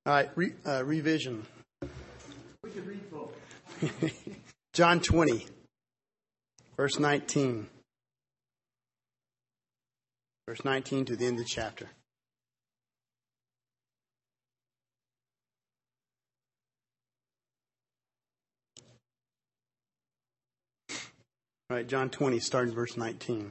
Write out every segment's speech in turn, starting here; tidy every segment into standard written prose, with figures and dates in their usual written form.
All right, revision. We can read both. John 20, verse 19. Verse 19 to the end of the chapter. All right, John 20, starting verse 19.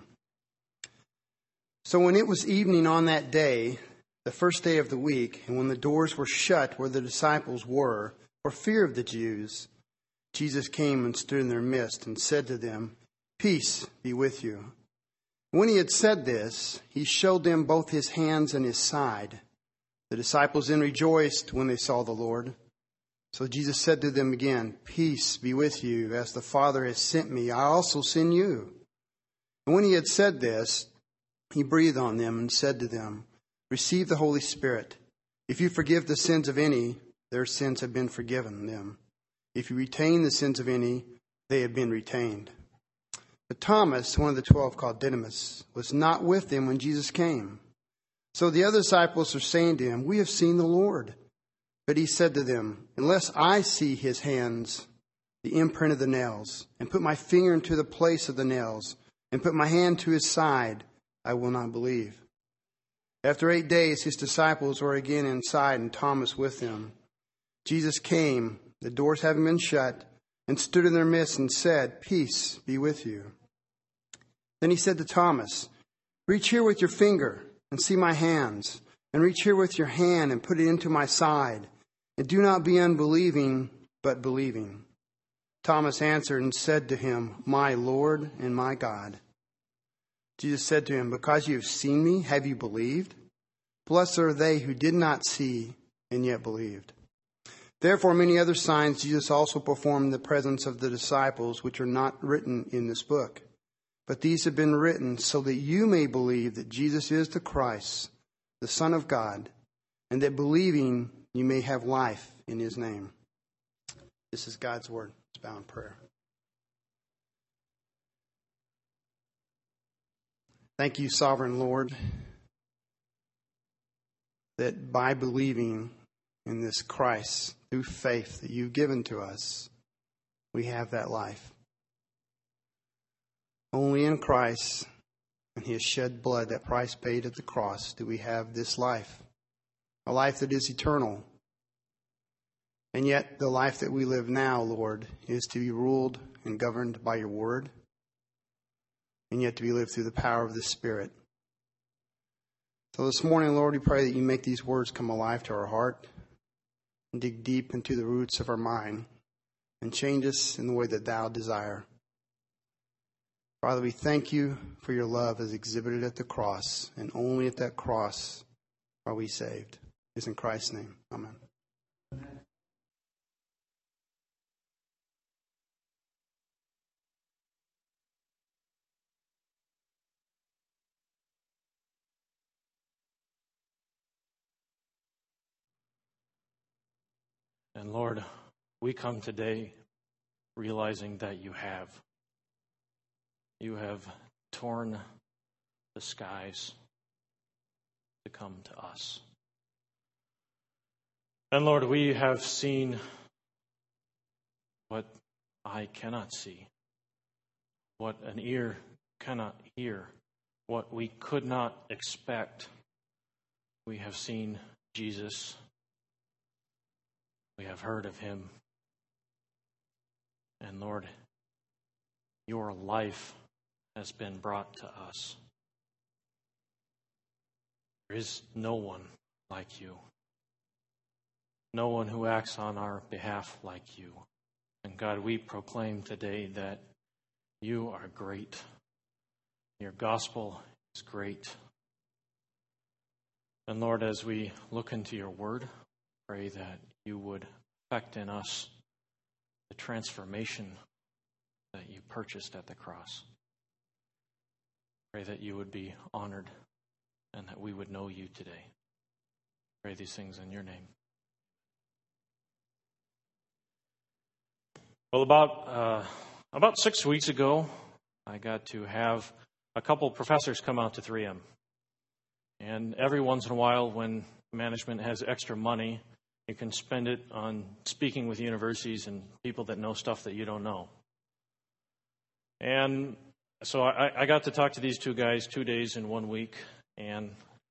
So when it was evening on that day, the first day of the week, and when the doors were shut where the disciples were, for fear of the Jews, Jesus came and stood in their midst and said to them, "Peace be with you." When he had said this, he showed them both his hands and his side. The disciples then rejoiced when they saw the Lord. So Jesus said to them again, "Peace be with you. As the Father has sent me, I also send you." And when he had said this, he breathed on them and said to them, "Receive the Holy Spirit. If you forgive the sins of any, their sins have been forgiven them. If you retain the sins of any, they have been retained." But Thomas, one of the 12 called Didymus, was not with them when Jesus came. So the other disciples are saying to him, "We have seen the Lord." But he said to them, "Unless I see his hands, the imprint of the nails, and put my finger into the place of the nails, and put my hand to his side, I will not believe." After 8 days, his disciples were again inside, and Thomas with them. Jesus came, the doors having been shut, and stood in their midst and said, "Peace be with you." Then he said to Thomas, "Reach here with your finger and see my hands, and reach here with your hand and put it into my side. And do not be unbelieving, but believing." Thomas answered and said to him, "My Lord and my God." Jesus said to him, "Because you have seen me, have you believed? Blessed are they who did not see and yet believed." Therefore, many other signs Jesus also performed in the presence of the disciples, which are not written in this book. But these have been written so that you may believe that Jesus is the Christ, the Son of God, and that believing you may have life in his name. This is God's word. Let's bow in prayer. Thank you, Sovereign Lord, that by believing in this Christ, through faith that you've given to us, we have that life. Only in Christ and his shed blood, that price paid at the cross, do we have this life, a life that is eternal. And yet the life that we live now, Lord, is to be ruled and governed by your word, and yet to be lived through the power of the Spirit. So this morning, Lord, we pray that you make these words come alive to our heart, and dig deep into the roots of our mind, and change us in the way that thou desire. Father, we thank you for your love as exhibited at the cross, and only at that cross are we saved. It's in Christ's name. Amen. And Lord, we come today realizing that you have torn the skies to come to us. And Lord, we have seen what eye cannot see, what an ear cannot hear, what we could not expect. We have seen Jesus. We have heard of him. And Lord, your life has been brought to us. There is no one like you. No one who acts on our behalf like you. And God, we proclaim today that you are great. Your gospel is great. And Lord, as we look into your word, pray that you would effect in us the transformation that you purchased at the cross. Pray that you would be honored and that we would know you today. Pray these things in your name. Well, about 6 weeks ago, I got to have a couple professors come out to 3M. And every once in a while, when management has extra money, You can spend it on speaking with universities and people that know stuff that you don't know. And so I got to talk to these two guys 2 days in 1 week, and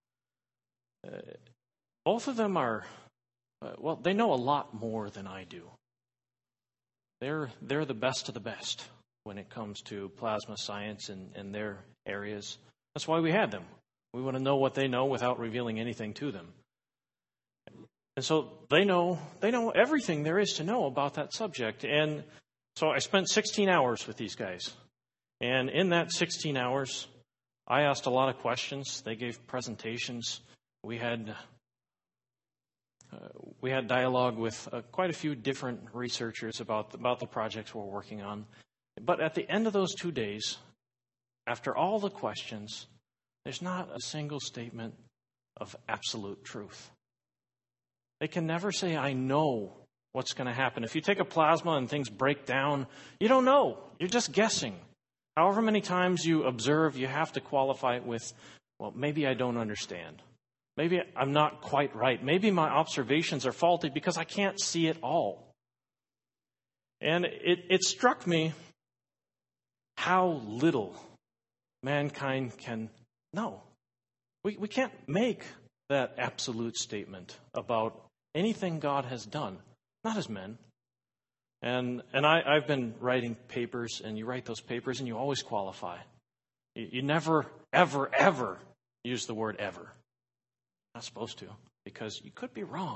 both of them are, they know a lot more than I do. They're the best of the best when it comes to plasma science and their areas. That's why we had them. We want to know what they know without revealing anything to them. And so they know everything there is to know about that subject. And so I spent 16 hours with these guys. And in that 16 hours, I asked a lot of questions. They gave presentations. We had dialogue with quite a few different researchers about the projects we're working on. But at the end of those 2 days, after all the questions, there's not a single statement of absolute truth. They can never say, I know what's going to happen. If you take a plasma and things break down, you don't know. You're just guessing. However many times you observe, you have to qualify it with, well, maybe I don't understand. Maybe I'm not quite right. Maybe my observations are faulty because I can't see it all. And it struck me how little mankind can know. We can't make that absolute statement about anything God has done, not as men. And I've been writing papers, and you write those papers, and you always qualify. You never, ever, ever use the word ever. Not supposed to, because you could be wrong.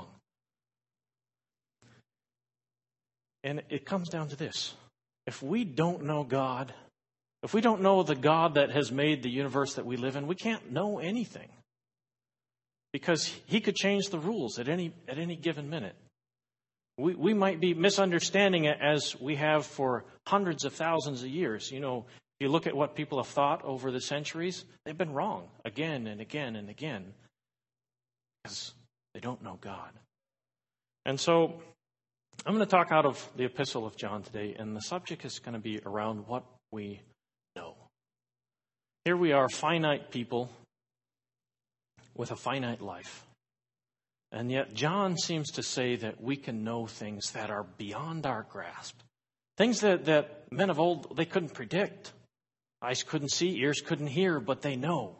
And it comes down to this. If we don't know God, if we don't know the God that has made the universe that we live in, we can't know anything. Because he could change the rules at any given minute. We might be misunderstanding it as we have for hundreds of thousands of years. You know, if you look at what people have thought over the centuries, they've been wrong again and again and again. Because they don't know God. And so I'm going to talk out of the Epistle of John today, and the subject is going to be around what we know. Here we are, finite people with a finite life. And yet John seems to say that we can know things that are beyond our grasp. Things that men of old, they couldn't predict. Eyes couldn't see, ears couldn't hear, but they know.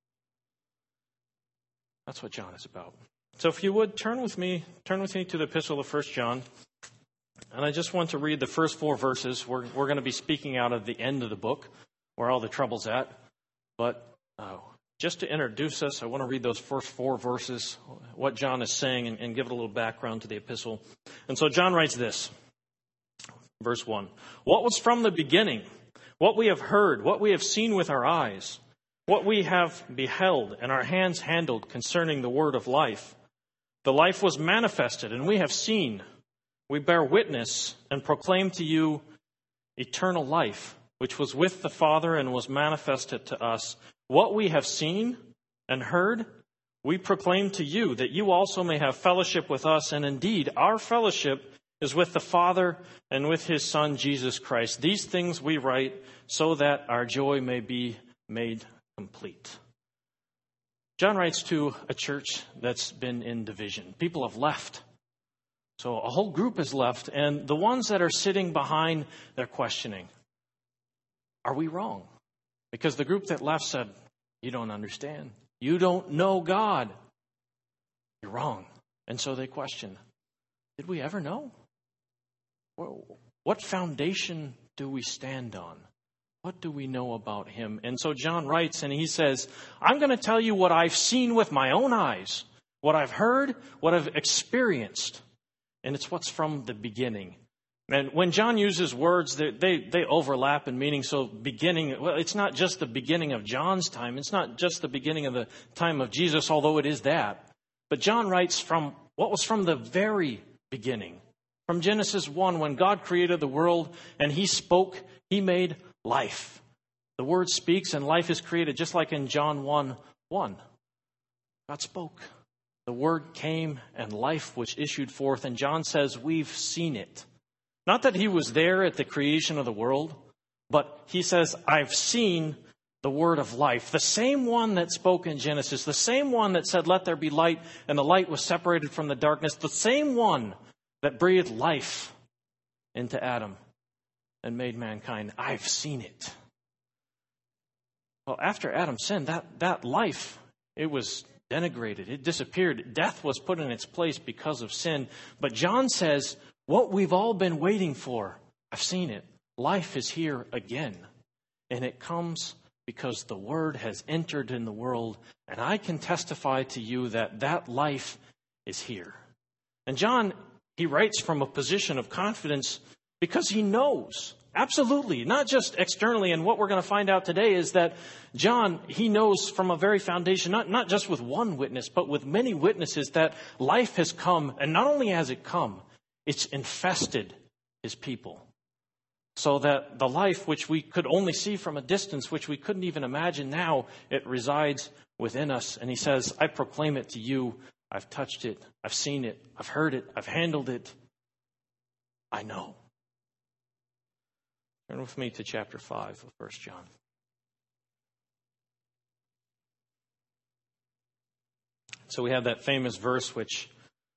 That's what John is about. So if you would, turn with me to the Epistle of 1 John. And I just want to read the first 4 verses. We're going to be speaking out of the end of the book, where all the trouble's at. But just to introduce us, I want to read those first 4 verses, what John is saying, and give it a little background to the epistle. And so John writes this, verse 1. What was from the beginning, what we have heard, what we have seen with our eyes, what we have beheld and our hands handled concerning the word of life. The life was manifested, and we have seen. We bear witness and proclaim to you eternal life, which was with the Father and was manifested to us. What we have seen and heard, we proclaim to you, that you also may have fellowship with us. And indeed, our fellowship is with the Father and with his Son, Jesus Christ. These things we write so that our joy may be made complete. John writes to a church that's been in division. People have left. So a whole group has left, and the ones that are sitting behind, they're questioning. Are we wrong? Because the group that left said, you don't understand. You don't know God. You're wrong. And so they question, did we ever know? What foundation do we stand on? What do we know about him? And so John writes, and he says, I'm going to tell you what I've seen with my own eyes, what I've heard, what I've experienced. And it's what's from the beginning. And when John uses words, they overlap in meaning. So beginning, well, it's not just the beginning of John's time. It's not just the beginning of the time of Jesus, although it is that. But John writes from what was from the very beginning. From Genesis 1, when God created the world and he spoke, he made life. The word speaks and life is created, just like in John 1:1. God spoke. The word came and life was issued forth. And John says, we've seen it. Not that he was there at the creation of the world, but he says, I've seen the word of life, the same one that spoke in Genesis, the same one that said, "Let there be light," and the light was separated from the darkness, the same one that breathed life into Adam and made mankind. I've seen it. Well, after Adam sinned, that life, it was denigrated. It disappeared. Death was put in its place because of sin. But John says, what we've all been waiting for, I've seen it. Life is here again. And it comes because the Word has entered in the world. And I can testify to you that life is here. And John, he writes from a position of confidence because he knows. Absolutely, not just externally. And what we're going to find out today is that John, he knows from a very foundation, not just with one witness, but with many witnesses, that life has come. And not only has it come, it's infested his people. So that the life which we could only see from a distance, which we couldn't even imagine now, it resides within us. And he says, I proclaim it to you. I've touched it. I've seen it. I've heard it. I've handled it. I know. Turn with me to chapter 5 of 1 John. So we have that famous verse which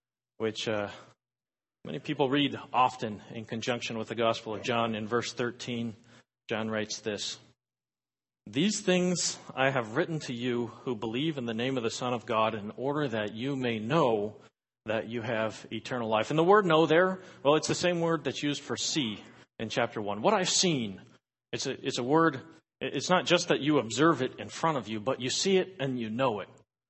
many people read often in conjunction with the Gospel of John. In verse 13, John writes this: "These things I have written to you who believe in the name of the Son of God, in order that you may know that you have eternal life." And the word "know" there, well, it's the same word that's used for "see" in chapter 1. What I've seen, it's a word, it's not just that you observe it in front of you, but you see it and you know it.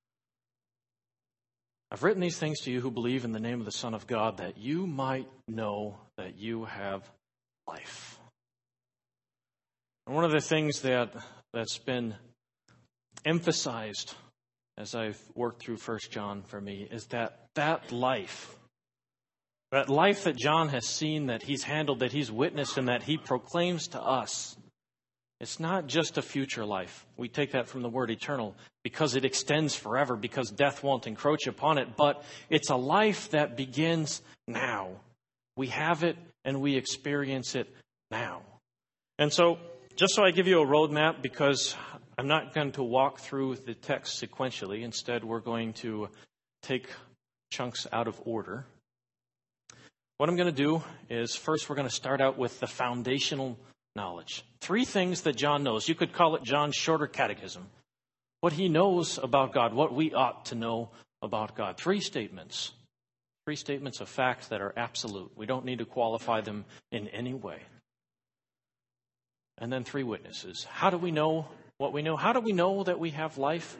I've written these things to you who believe in the name of the Son of God, that you might know that you have life. And one of the things that's been emphasized as I've worked through 1 John for me is that life, that life that John has seen, that he's handled, that he's witnessed, and that he proclaims to us, it's not just a future life. We take that from the word eternal because it extends forever, because death won't encroach upon it. But it's a life that begins now. We have it and we experience it now. And so, just so I give you a roadmap, because I'm not going to walk through the text sequentially. Instead, we're going to take chunks out of order. What I'm going to do is, first, we're going to start out with the foundational knowledge. 3 things that John knows. You could call it John's shorter catechism. What he knows about God, what we ought to know about God. 3 statements. 3 statements of fact that are absolute. We don't need to qualify them in any way. And then 3 witnesses. How do we know what we know? How do we know that we have life?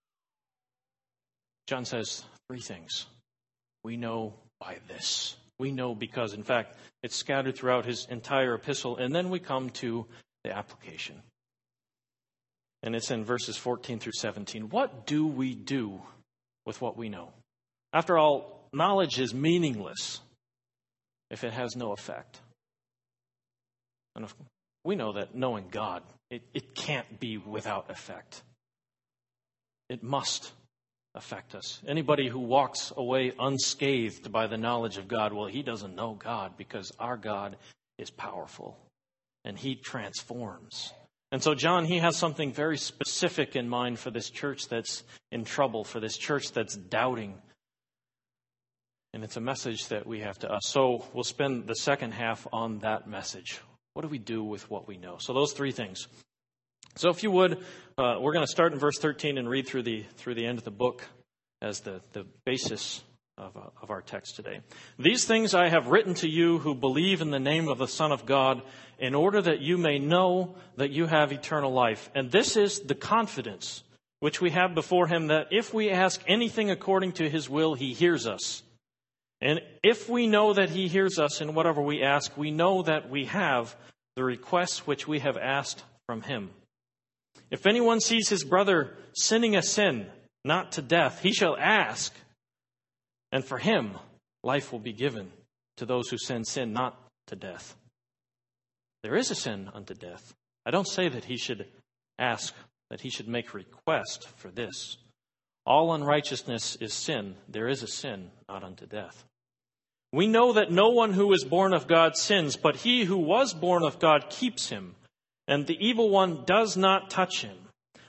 John says 3 things. We know by this. We know because, in fact, it's scattered throughout his entire epistle. And then we come to the application. And it's in verses 14 through 17. What do we do with what we know? After all, knowledge is meaningless if it has no effect. And we know that knowing God, it can't be without effect. It must affect us. Anybody who walks away unscathed by the knowledge of God, well, he doesn't know God, because our God is powerful and he transforms. And so John, he has something very specific in mind for this church that's in trouble, for this church that's doubting. And it's a message that we have to us. So we'll spend the second half on that message. What do we do with what we know? So those 3 things. So if you would, we're going to start in verse 13 and read through the end of the book as the basis of our text today. These things I have written to you who believe in the name of the Son of God, in order that you may know that you have eternal life. And this is the confidence which we have before him, that if we ask anything according to his will, he hears us. And if we know that he hears us in whatever we ask, we know that we have the requests which we have asked from him. If anyone sees his brother sinning a sin not to death, he shall ask, and for him life will be given. To those who sin not to death. There is a sin unto death. I don't say that he should ask, that he should make request for this. All unrighteousness is sin. There is a sin not unto death. We know that no one who is born of God sins, but he who was born of God keeps him, and the evil one does not touch him.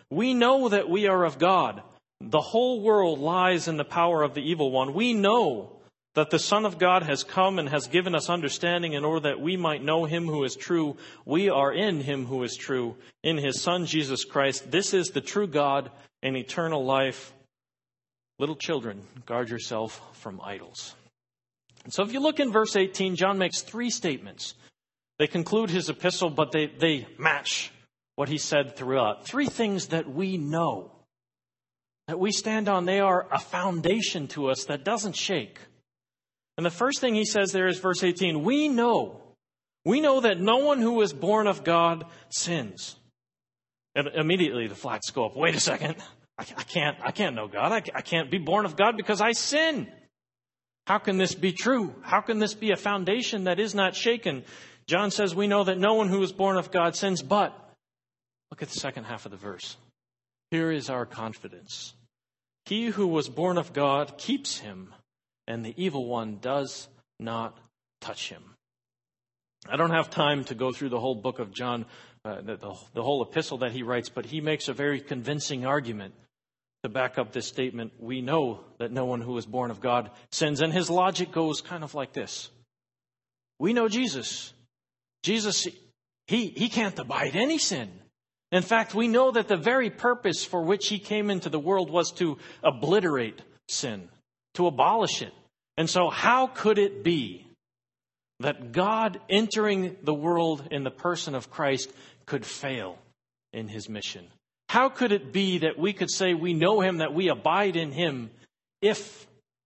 We know that we are of God. The whole world lies in the power of the evil one. We know that the Son of God has come and has given us understanding in order that we might know him who is true. We are in him who is true, in his Son, Jesus Christ. This is the true God and eternal life. Little children, guard yourself from idols. And so if you look in verse 18, John makes three statements. They conclude his epistle, but they match what he said throughout. Three things that we know, that we stand on. They are a foundation to us that doesn't shake. And the first thing he says there is verse 18. We know that no one who is born of God sins. And immediately the flags go up. Wait a second. I can't know God. I can't be born of God because I sin. How can this be true? How can this be a foundation that is not shaken? John says we know that no one who is born of God sins, but look at the second half of the verse. Here is our confidence. He who was born of God keeps him, and the evil one does not touch him. I don't have time to go through the whole book of John, the whole epistle that he writes, but he makes a very convincing argument to back up this statement. We know that no one who is born of God sins. And his logic goes kind of like this. We know Jesus. Jesus, he can't abide any sin. In fact, we know that the very purpose for which he came into the world was to obliterate sin, to abolish it. And so how could it be that God entering the world in the person of Christ could fail in his mission? How could it be that we could say we know him, that we abide in him, if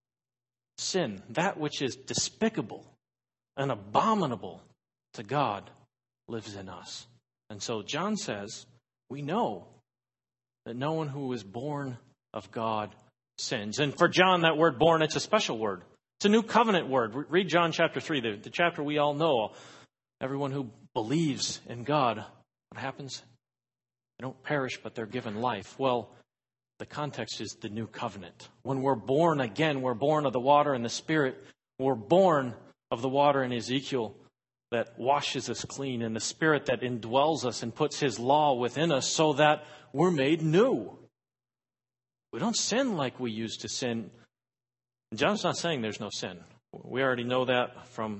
sin, that which is despicable and abominable to God, lives in us? And so John says, we know that no one who is born of God sins. And for John, that word born, it's a special word. It's a new covenant word. Read John chapter 3, the chapter we all know. Everyone who believes in God, what happens? They don't perish, but they're given life. Well, the context is the new covenant. When we're born again, we're born of the water and the Spirit. We're born of the water in Ezekiel that washes us clean, and the Spirit that indwells us and puts his law within us so that we're made new. We don't sin like we used to sin. John's not saying there's no sin. We already know that from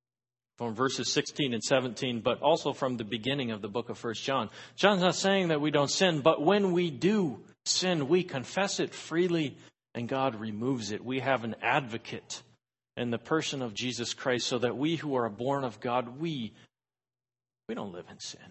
verses 16 and 17, but also from the beginning of the book of 1 John. John's not saying that we don't sin, but when we do sin, we confess it freely and God removes it. We have an advocate in the person of Jesus Christ so that we who are born of God, we don't live in sin.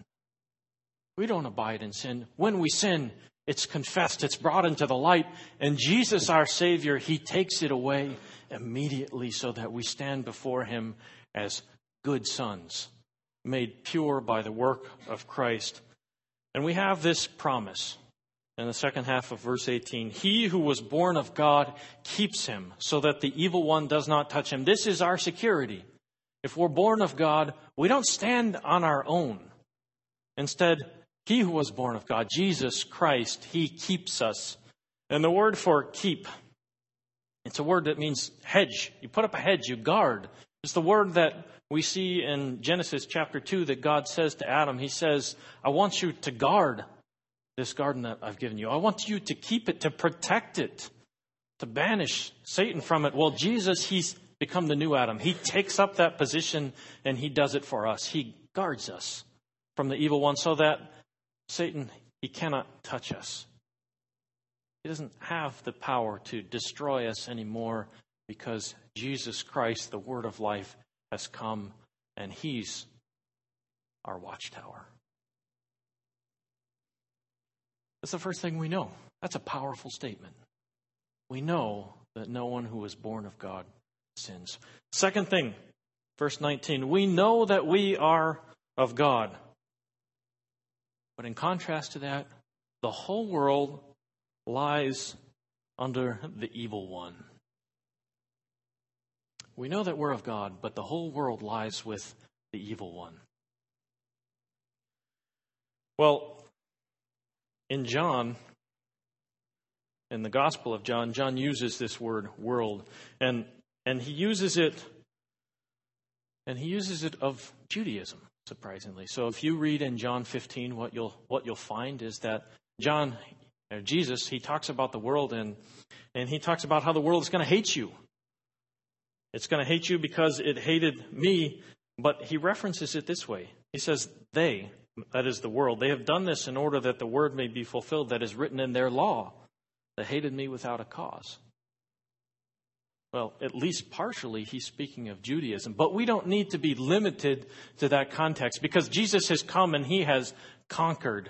We don't abide in sin. When we sin, it's confessed, it's brought into the light, and Jesus, our Savior, he takes it away immediately so that we stand before him as good sons, made pure by the work of Christ. And we have this promise in the second half of verse 18. He who was born of God keeps him so that the evil one does not touch him. This is our security. If we're born of God, we don't stand on our own. Instead, he who was born of God, Jesus Christ, he keeps us. And the word for keep, it's a word that means hedge. You put up a hedge, you guard. It's the word that we see in Genesis chapter 2 that God says to Adam. He says, I want you to guard this garden that I've given you. I want you to keep it, to protect it, to banish Satan from it. Well, Jesus, he's become the new Adam. He takes up that position and he does it for us. He guards us from the evil one so that Satan, he cannot touch us. He doesn't have the power to destroy us anymore because Jesus Christ, the Word of life, has come and he's our watchtower. That's the first thing we know. That's a powerful statement. We know that no one who is born of God sins. Second thing, verse 19, we know that we are of God. But in contrast to that, the whole world lies under the evil one. We know that we're of God, but the whole world lies with the evil one. Well, in John, in the Gospel of John, John uses this word world, and he uses it of Judaism, surprisingly. So if you read in John 15, what you'll find is that Jesus, he talks about the world and he talks about how the world is going to hate you. It's going to hate you because it hated me, but he references it this way. He says, they, that is the world, they have done this in order that the word may be fulfilled that is written in their law, that hated me without a cause. Well, at least partially he's speaking of Judaism, but we don't need to be limited to that context because Jesus has come and he has conquered.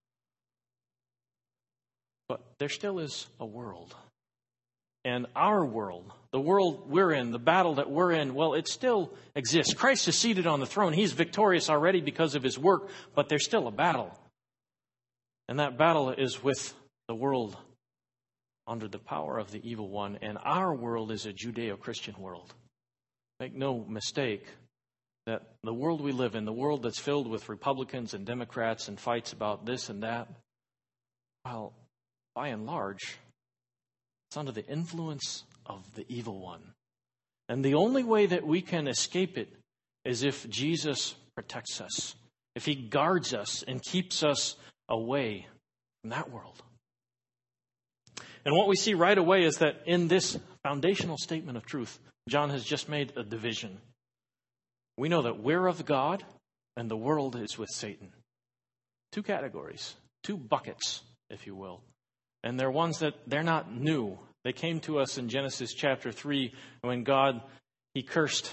But there still is a world. And our world, the world we're in, the battle that we're in, well, it still exists. Christ is seated on the throne. He's victorious already because of his work, but there's still a battle. And that battle is with the world under the power of the evil one. And our world is a Judeo-Christian world. Make no mistake that the world we live in, the world that's filled with Republicans and Democrats and fights about this and that, well, by and large, it's under the influence of the evil one. And the only way that we can escape it is if Jesus protects us, if he guards us and keeps us away from that world. And what we see right away is that in this foundational statement of truth, John has just made a division. We know that we're of God and the world is with Satan. Two categories, two buckets, if you will. And they're ones that they're not new. They came to us in Genesis chapter 3 when God, he cursed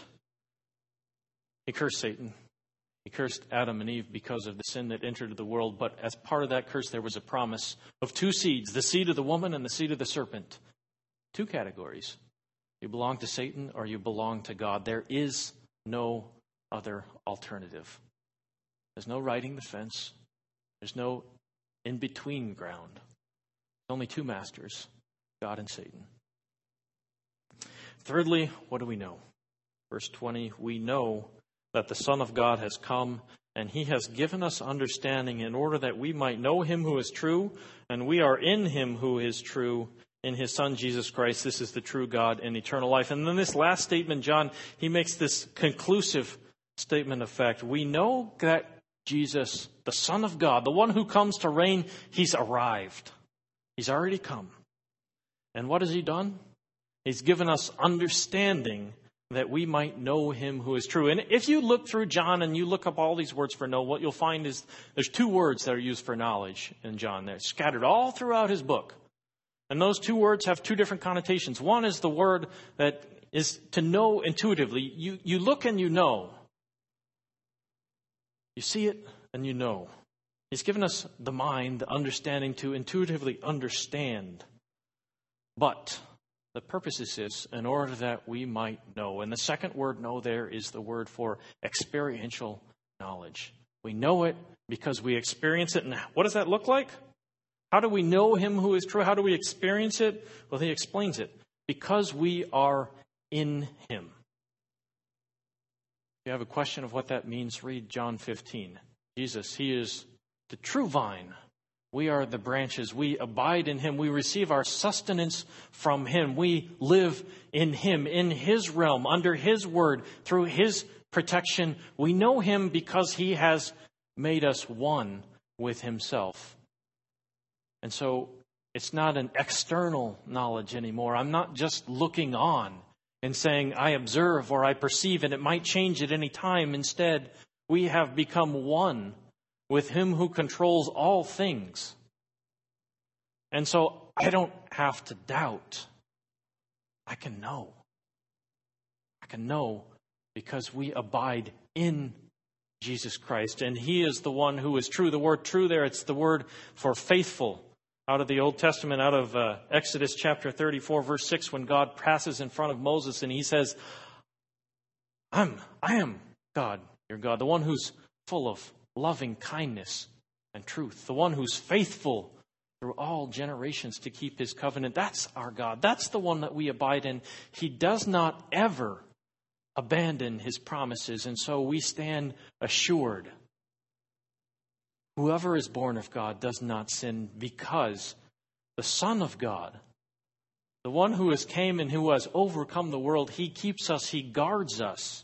Satan. He cursed Adam and Eve because of the sin that entered the world. But as part of that curse, there was a promise of two seeds, the seed of the woman and the seed of the serpent. Two categories. You belong to Satan or you belong to God. There is no other alternative. There's no riding the fence. There's no in-between ground. There's only two masters, God and Satan. Thirdly, what do we know? Verse 20, we know that the Son of God has come, and he has given us understanding in order that we might know him who is true, and we are in him who is true, in his Son Jesus Christ. This is the true God and eternal life. And then this last statement, John, he makes this conclusive statement of fact. We know that Jesus, the Son of God, the one who comes to reign, he's arrived. He's already come. And what has he done? He's given us understanding that we might know him who is true. And if you look through John and you look up all these words for know, what you'll find is there's two words that are used for knowledge in John. They're scattered all throughout his book. And those two words have two different connotations. One is the word that is to know intuitively. You look and you know. You see it and you know. He's given us the mind, the understanding to intuitively understand. But the purpose is this, in order that we might know. And the second word, know, there is the word for experiential knowledge. We know it because we experience it. And what does that look like? How do we know him who is true? How do we experience it? Well, he explains it. Because we are in him. If you have a question of what that means, read John 15. Jesus, he is the true vine. We are the branches. We abide in him. We receive our sustenance from him. We live in him, in his realm, under his word, through his protection. We know him because he has made us one with himself. And so it's not an external knowledge anymore. I'm not just looking on and saying I observe or I perceive and it might change at any time. Instead, we have become one with him who controls all things. And so I don't have to doubt. I can know. I can know because we abide in Jesus Christ. And he is the one who is true. The word true there, it's the word for faithful. Out of the Old Testament, out of Exodus chapter 34, verse 6, when God passes in front of Moses and he says, I am God, your God, the one who's full of loving kindness and truth, the one who's faithful through all generations to keep his covenant. That's our God. That's the one that we abide in. He does not ever abandon his promises, and so we stand assured. Whoever is born of God does not sin because the Son of God, the one who has came and who has overcome the world, he keeps us, he guards us.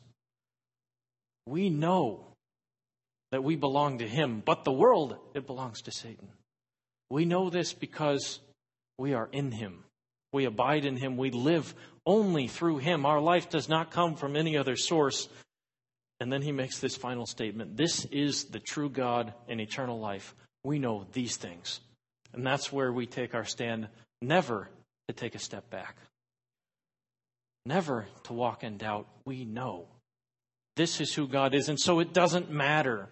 We know that we belong to him, but the world, it belongs to Satan. We know this because we are in him. We abide in him. We live only through him. Our life does not come from any other source. And then he makes this final statement. This is the true God and eternal life. We know these things. And that's where we take our stand, never to take a step back. Never to walk in doubt. We know this is who God is. And so it doesn't matter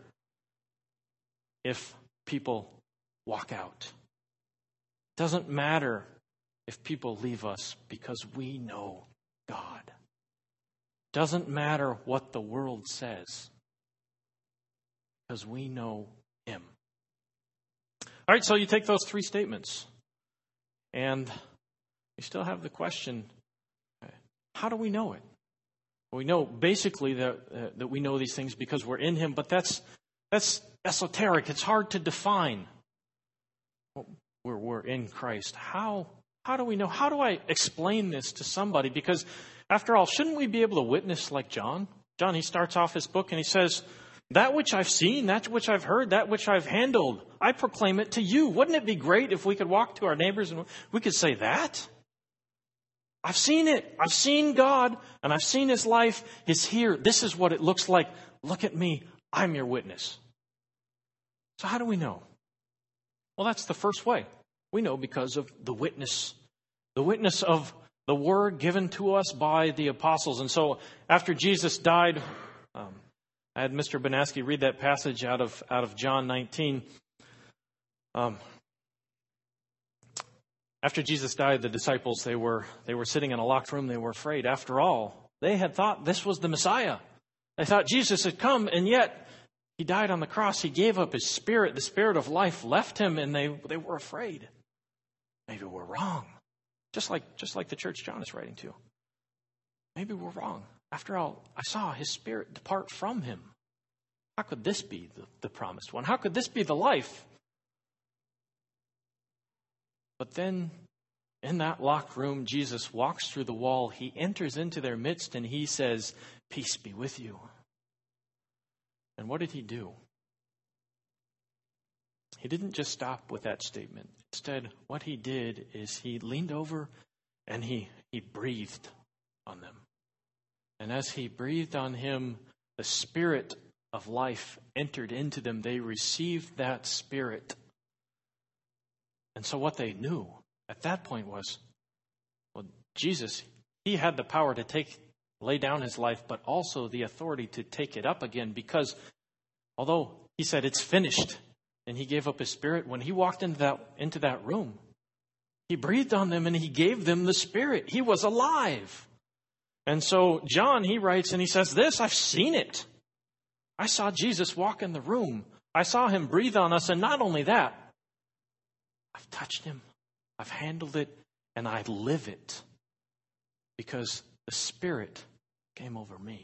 if people walk out. It doesn't matter if people leave us, because we know God. It doesn't matter what the world says, because we know him. All right, so you take those three statements, and you still have the question, how do we know it? We know basically that we know these things because we're in him, but that's esoteric. It's hard to define. We're in Christ. How do we know? How do I explain this to somebody? Because after all, shouldn't we be able to witness like John? John, he starts off his book and he says, that which I've seen, that which I've heard, that which I've handled, I proclaim it to you. Wouldn't it be great if we could walk to our neighbors and we could say that? I've seen it. I've seen God, and I've seen his life. He's here. This is what it looks like. Look at me. I'm your witness. So how do we know? Well, that's the first way. We know because of the witness of the word given to us by the apostles. And so after Jesus died, I had Mr. Banaski read that passage out of John 19. After Jesus died, the disciples, they were sitting in a locked room. They were afraid. After all, they had thought this was the Messiah. They thought Jesus had come, and yet he died on the cross. He gave up his spirit. The spirit of life left him, and they were afraid. Maybe we're wrong. Just like the church John is writing to. Maybe we're wrong. After all, I saw his spirit depart from him. How could this be the promised one? How could this be the life? But then, in that locked room, Jesus walks through the wall. He enters into their midst and he says, "Peace be with you." And what did he do? He didn't just stop with that statement. Instead, what he did is he leaned over and he breathed on them. And as he breathed on him, the spirit of life entered into them. They received that spirit. And so what they knew at that point was, well, Jesus, he had the power to lay down his life, but also the authority to take it up again, because although he said it's finished and he gave up his spirit, when he walked into that room, he breathed on them and he gave them the spirit. He was alive. And so John, he writes and he says this, I've seen it. I saw Jesus walk in the room. I saw him breathe on us. And not only that, I've touched him, I've handled it, and I live it because the Spirit came over me.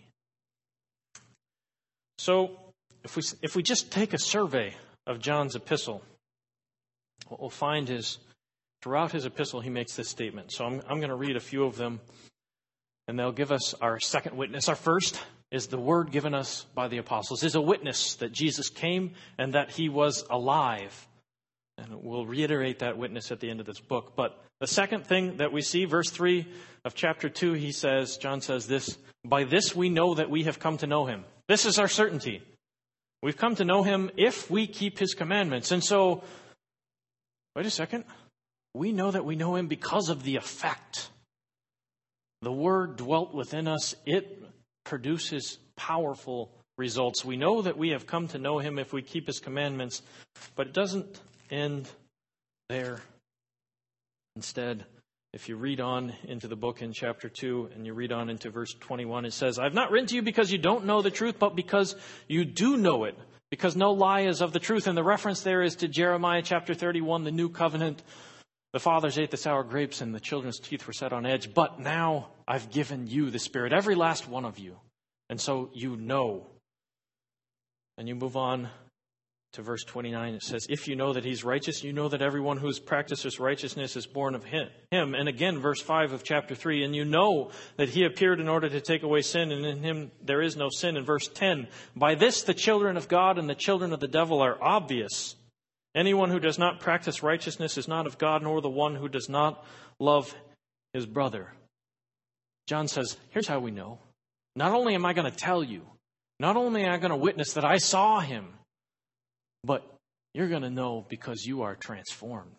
So if we just take a survey of John's epistle, what we'll find is throughout his epistle he makes this statement. So I'm going to read a few of them, and they'll give us our second witness. Our first is the word given us by the apostles, is a witness that Jesus came and that he was alive. And we'll reiterate that witness at the end of this book. But the second thing that we see, verse 3 of chapter 2, John says this, by this we know that we have come to know him. This is our certainty. We've come to know him if we keep his commandments. And so, wait a second. We know that we know him because of the effect. The word dwelt within us. It produces powerful results. We know that we have come to know him if we keep his commandments, but it doesn't end there. Instead, if you read on into the book in chapter 2 and you read on into verse 21, it says, I've not written to you because you don't know the truth, but because you do know it, because no lie is of the truth. And the reference there is to Jeremiah chapter 31, the new covenant. The fathers ate the sour grapes and the children's teeth were set on edge. But now I've given you the Spirit, every last one of you. And so you know. And you move on to verse 29, it says, if you know that he's righteous, you know that everyone who practices righteousness is born of him. And again, verse 5 of chapter 3, and you know that he appeared in order to take away sin, and in him there is no sin. In verse 10, by this the children of God and the children of the devil are obvious. Anyone who does not practice righteousness is not of God, nor the one who does not love his brother. John says, here's how we know. Not only am I going to tell you, not only am I going to witness that I saw him, but you're going to know because you are transformed.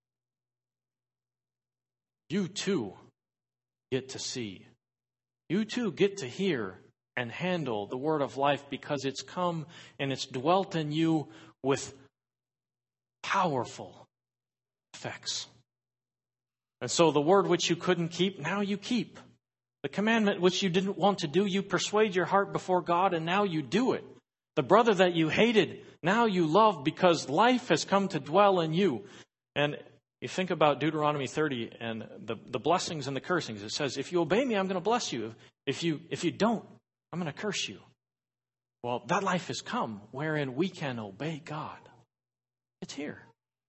You too get to see. You too get to hear and handle the word of life because it's come and it's dwelt in you with powerful effects. And so the word which you couldn't keep, now you keep. The commandment which you didn't want to do, you persuade your heart before God, and now you do it. The brother that you hated, now you love because life has come to dwell in you. And you think about Deuteronomy 30 and the blessings and the cursings. It says, if you obey me, I'm going to bless you. If you don't, I'm going to curse you. Well, that life has come wherein we can obey God. It's here.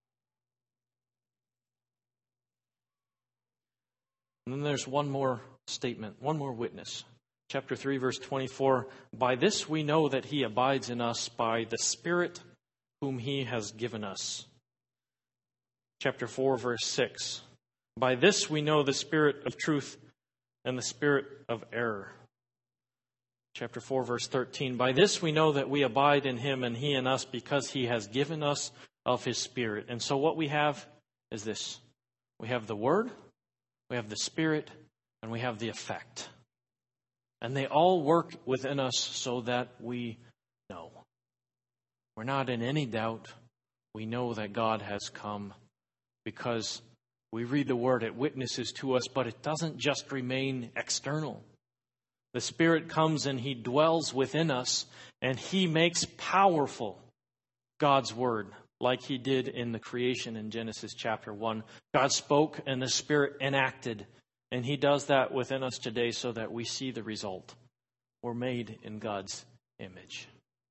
And then there's one more statement, one more witness. Chapter 3, verse 24. By this we know that he abides in us by the Spirit whom he has given us. Chapter 4, verse 6. By this we know the spirit of truth and the spirit of error. Chapter 4, verse 13. By this we know that we abide in him and he in us because he has given us of his Spirit. And so what we have is this. We have the Word, we have the Spirit, and we have the effect. And they all work within us so that we know. We're not in any doubt. We know that God has come because we read the Word, it witnesses to us, but it doesn't just remain external. The Spirit comes and he dwells within us and he makes powerful God's Word like he did in the creation in Genesis chapter 1. God spoke and the Spirit enacted, and he does that within us today so that we see the result. We're made in God's image.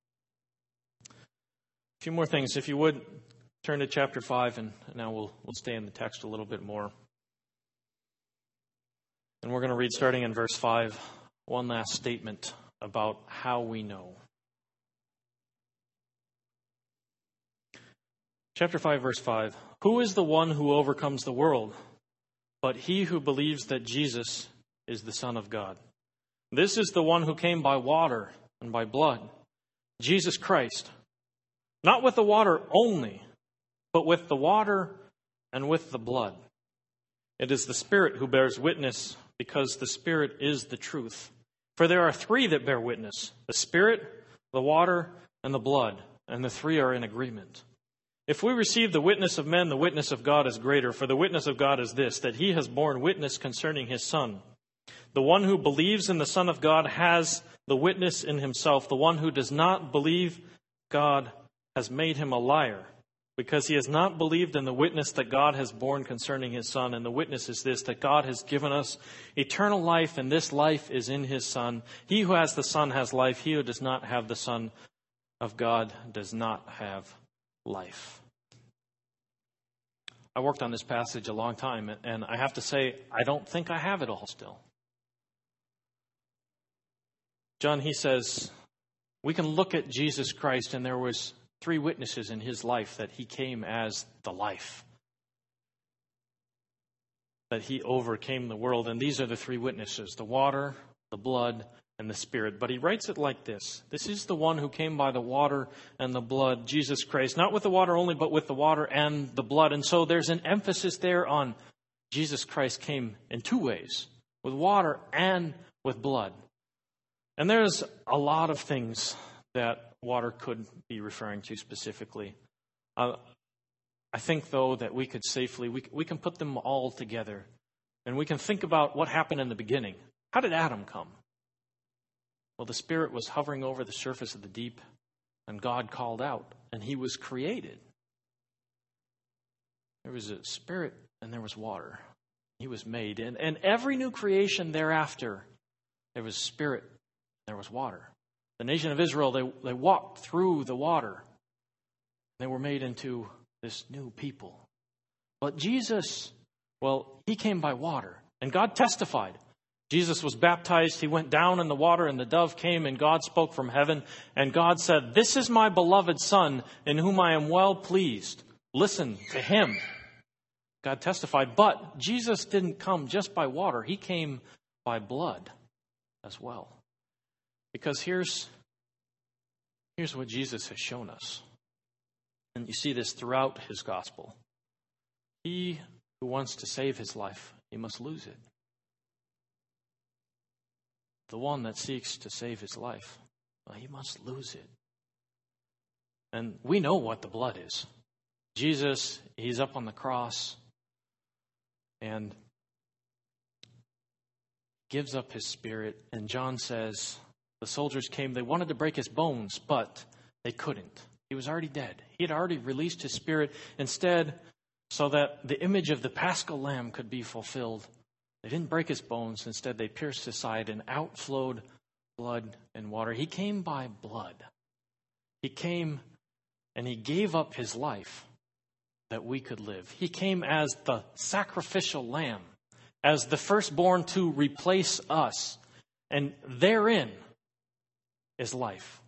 A few more things. If you would, turn to chapter 5, and now we'll stay in the text a little bit more. And we're going to read starting in verse 5, one last statement about how we know. Chapter 5, verse 5. Who is the one who overcomes the world, but he who believes that Jesus is the Son of God? This is the one who came by water and by blood, Jesus Christ. Not with the water only, but with the water and with the blood. It is the Spirit who bears witness, because the Spirit is the truth. For there are three that bear witness, the Spirit, the water, and the blood, and the three are in agreement. If we receive the witness of men, the witness of God is greater. For the witness of God is this, that he has borne witness concerning his Son. The one who believes in the Son of God has the witness in himself. The one who does not believe God has made him a liar, because he has not believed in the witness that God has borne concerning his Son. And the witness is this, that God has given us eternal life, and this life is in his Son. He who has the Son has life. He who does not have the Son of God does not have life. I worked on this passage a long time, and I have to say, I don't think I have it all still. John, he says, we can look at Jesus Christ, and there was three witnesses in his life that he came as the life, that he overcame the world. And these are the three witnesses, the water, the blood, and the Spirit. But he writes it like this. This is the one who came by the water and the blood, Jesus Christ. Not with the water only, but with the water and the blood. And so there's an emphasis there on Jesus Christ came in two ways, with water and with blood. And there's a lot of things that water could be referring to specifically. I think, though, that we could safely, we can put them all together. And we can think about what happened in the beginning. How did Adam come? Well, the Spirit was hovering over the surface of the deep, and God called out, and he was created. There was a Spirit, and there was water. He was made. And every new creation thereafter, there was Spirit, there was water. The nation of Israel, they walked through the water. They were made into this new people. But Jesus, well, he came by water, and God testified. Jesus was baptized, he went down in the water, and the dove came, and God spoke from heaven, and God said, "This is my beloved Son, in whom I am well pleased." listen to him. God testified. But Jesus didn't come just by water. He came by blood as well. Because here's what Jesus has shown us. And you see this throughout his gospel. He who wants to save his life, he must lose it. The one that seeks to save his life, well, he must lose it. And we know what the blood is. Jesus, he's up on the cross and gives up his spirit. And John says, the soldiers came, they wanted to break his bones, but they couldn't. He was already dead. He had already released his spirit. Instead, so that the image of the Paschal Lamb could be fulfilled, they didn't break his bones. Instead, they pierced his side and outflowed blood and water. He came by blood. He came and he gave up his life that we could live. He came as the sacrificial lamb, as the firstborn to replace us. And therein is life.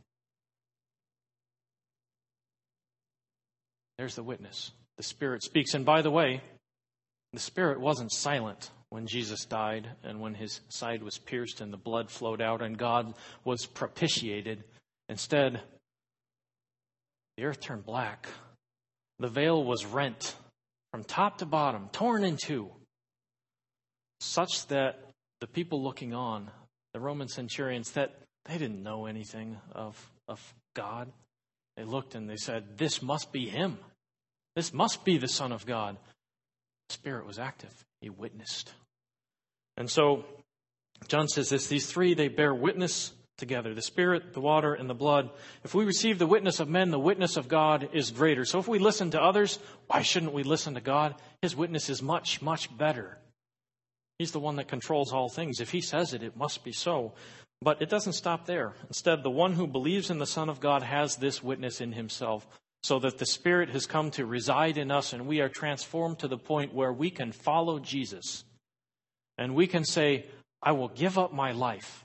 There's the witness. The Spirit speaks. And by the way, the Spirit wasn't silent when Jesus died and when his side was pierced and the blood flowed out and God was propitiated. Instead, the earth turned black. The veil was rent from top to bottom, torn in two, such that the people looking on, the Roman centurions, that they didn't know anything of God. They looked and they said, this must be him. This must be the Son of God. The Spirit was active. He witnessed. And so John says this, these three, they bear witness together, the Spirit, the water, and the blood. If we receive the witness of men, the witness of God is greater. So if we listen to others, why shouldn't we listen to God? His witness is much, much better. He's the one that controls all things. If he says it, it must be so. But it doesn't stop there. Instead, the one who believes in the Son of God has this witness in himself, so that the Spirit has come to reside in us and we are transformed to the point where we can follow Jesus. And we can say, I will give up my life.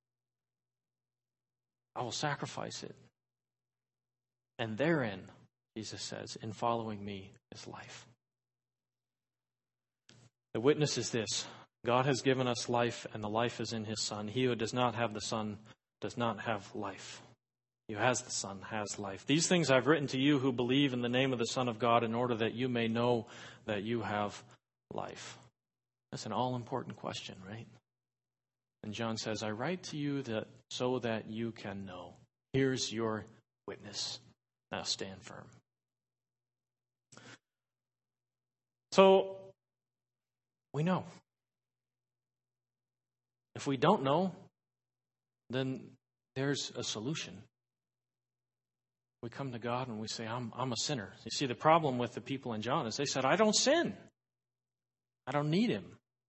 I will sacrifice it. And therein, Jesus says, in following me is life. The witness is this. God has given us life, and the life is in his Son. He who does not have the Son does not have life. He who has the Son has life. These things I've written to you who believe in the name of the Son of God, in order that you may know that you have life. That's an all-important question, right? And John says, I write to you that so that you can know. Here's your witness. Now stand firm. So, we know. If we don't know, then there's a solution. We come to God and we say, I'm a sinner. You see, the problem with the people in John is they said, I don't sin. I don't need him.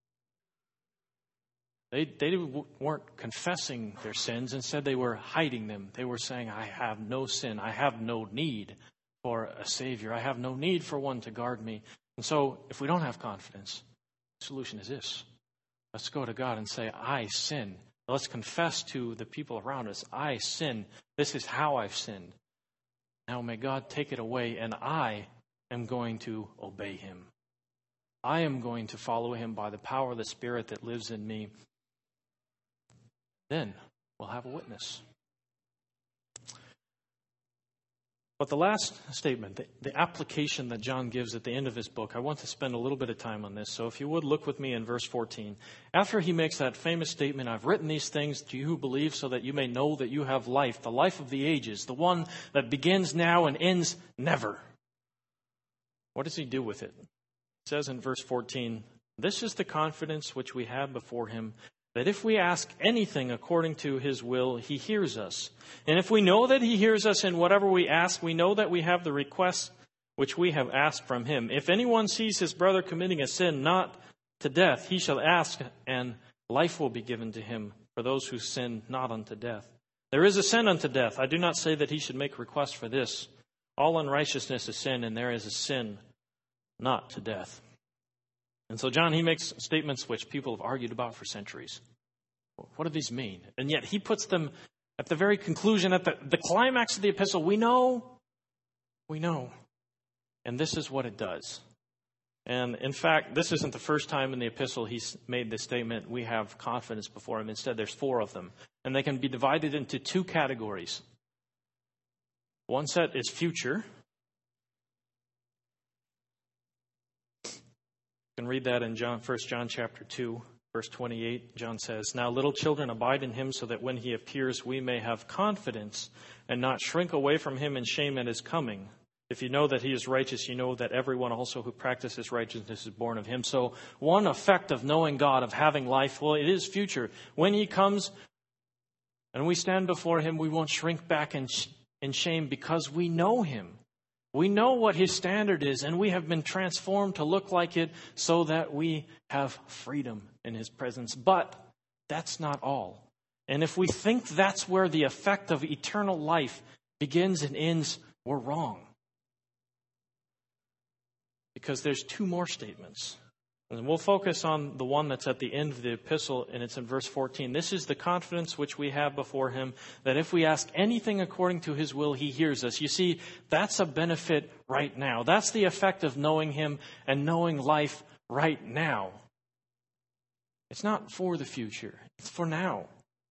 They weren't confessing their sins. Instead, they were hiding them. They were saying, I have no sin. I have no need for a Savior. I have no need for one to guard me. And so, if we don't have confidence, the solution is this. Let's go to God and say, I sin. Let's confess to the people around us, I sin. This is how I've sinned. Now may God take it away, and I am going to obey him. I am going to follow him by the power of the Spirit that lives in me. Then we'll have a witness. But the last statement, the application that John gives at the end of his book, I want to spend a little bit of time on this. So if you would, look with me in verse 14. After he makes that famous statement, I've written these things to you who believe so that you may know that you have life, the life of the ages, the one that begins now and ends never. What does he do with it? It says in verse 14, this is the confidence which we have before him, that if we ask anything according to his will, he hears us. And if we know that he hears us in whatever we ask, we know that we have the requests which we have asked from him. If anyone sees his brother committing a sin not to death, he shall ask, and life will be given to him for those who sin not unto death. There is a sin unto death. I do not say that he should make request for this. All unrighteousness is sin, and there is a sin not to death. And so John, he makes statements which people have argued about for centuries. What do these mean? And yet he puts them at the very conclusion, at the climax of the epistle. We know And this is what it does. And in fact, this isn't the first time in the epistle he's made this statement, we have confidence before him. Instead, there's 4 of them. And they can be divided into 2 categories. One set is future. You can read that in 1 John chapter 2, verse 28. John says, "Now little children, abide in him, so that when he appears we may have confidence and not shrink away from him in shame at his coming. If you know that he is righteous, you know that everyone also who practices righteousness is born of him." So one effect of knowing God, of having life, well, it is future. When he comes and we stand before him, we won't shrink back in shame because we know him. We know what his standard is, and we have been transformed to look like it so that we have freedom in his presence. But that's not all. And if we think that's where the effect of eternal life begins and ends, we're wrong. Because there's 2 more statements. And we'll focus on the one that's at the end of the epistle, and it's in verse 14. "This is the confidence which we have before him, that if we ask anything according to his will, he hears us." You see, that's a benefit right now. That's the effect of knowing him and knowing life right now. It's not for the future. It's for now.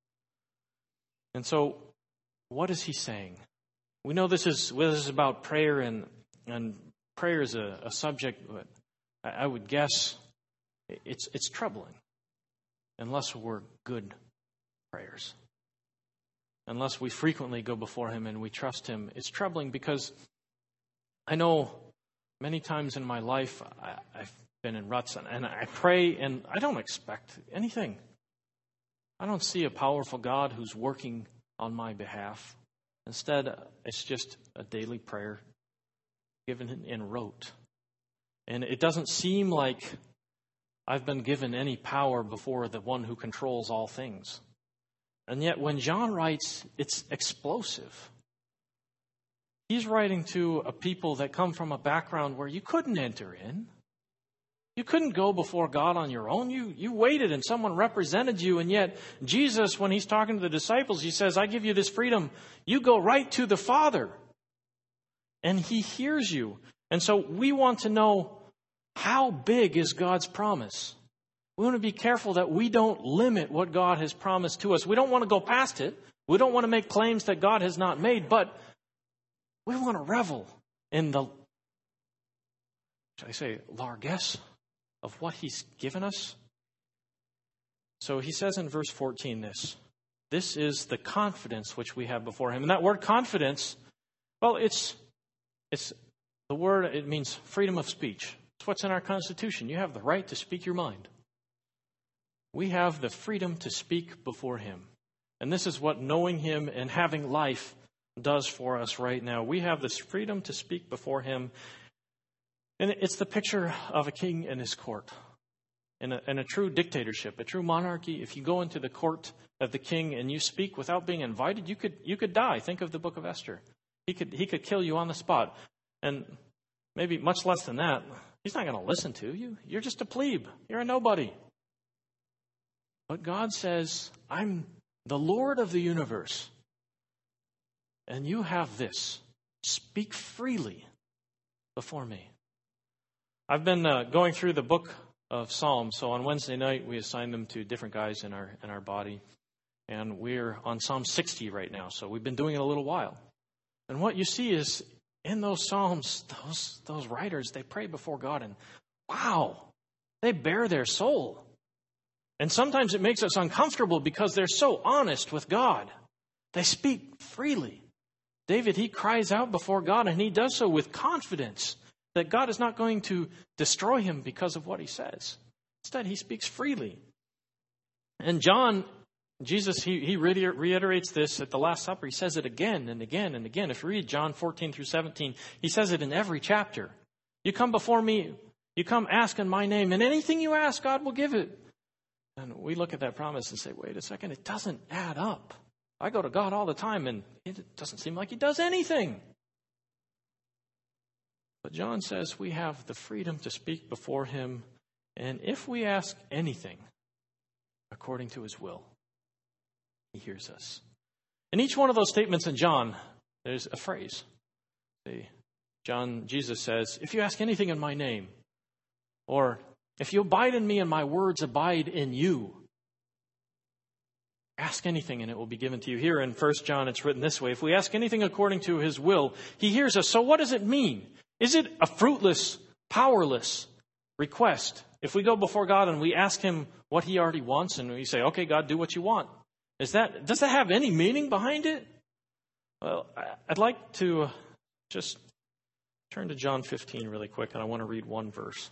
And so, what is he saying? We know this is about prayer, and prayer is a subject, but I would guess it's troubling unless we're good prayers. Unless we frequently go before him and we trust him. It's troubling because I know many times in my life I've been in ruts and I pray and I don't expect anything. I don't see a powerful God who's working on my behalf. Instead, it's just a daily prayer given in rote. And it doesn't seem like I've been given any power before the one who controls all things. And yet when John writes, it's explosive. He's writing to a people that come from a background where you couldn't enter in. You couldn't go before God on your own. You waited and someone represented you. And yet Jesus, when he's talking to the disciples, he says, "I give you this freedom. You go right to the Father." And he hears you. And so we want to know, how big is God's promise? We want to be careful that we don't limit what God has promised to us. We don't want to go past it. We don't want to make claims that God has not made, but we want to revel in the, should I say, largesse of what he's given us. So he says in verse 14 this is the confidence which we have before him. And that word confidence, well, it's the word, it means freedom of speech. It's what's in our Constitution. You have the right to speak your mind. We have the freedom to speak before him. And this is what knowing him and having life does for us right now. We have this freedom to speak before him. And it's the picture of a king and his court. In a true dictatorship, a true monarchy, if you go into the court of the king and you speak without being invited, you could die. Think of the book of Esther. He could kill you on the spot. And maybe much less than that, he's not going to listen to you. You're just a plebe. You're a nobody. But God says, "I'm the Lord of the universe. And you have this. Speak freely before me." I've been going through the book of Psalms. So on Wednesday night, we assign them to different guys in our body. And we're on Psalm 60 right now. So we've been doing it a little while. And what you see is in those Psalms, those writers, they pray before God and wow, they bare their soul. And sometimes it makes us uncomfortable because they're so honest with God. They speak freely. David, he cries out before God, and he does so with confidence that God is not going to destroy him because of what he says. Instead, he speaks freely. And Jesus, he reiterates this at the Last Supper. He says it again and again and again. If you read John 14 through 17, he says it in every chapter. You come before me, you come ask in my name, and anything you ask, God will give it. And we look at that promise and say, wait a second, it doesn't add up. I go to God all the time, and it doesn't seem like he does anything. But John says we have the freedom to speak before him, and if we ask anything according to his will, he hears us. In each one of those statements in John, there's a phrase. Jesus says, if you ask anything in my name, or if you abide in me and my words abide in you, ask anything and it will be given to you. Here in 1 John, it's written this way: if we ask anything according to his will, he hears us. So what does it mean? Is it a fruitless, powerless request? If we go before God and we ask him what he already wants and we say, okay, God, do what you want, does that have any meaning behind it? Well, I'd like to just turn to John 15 really quick, and I want to read one verse.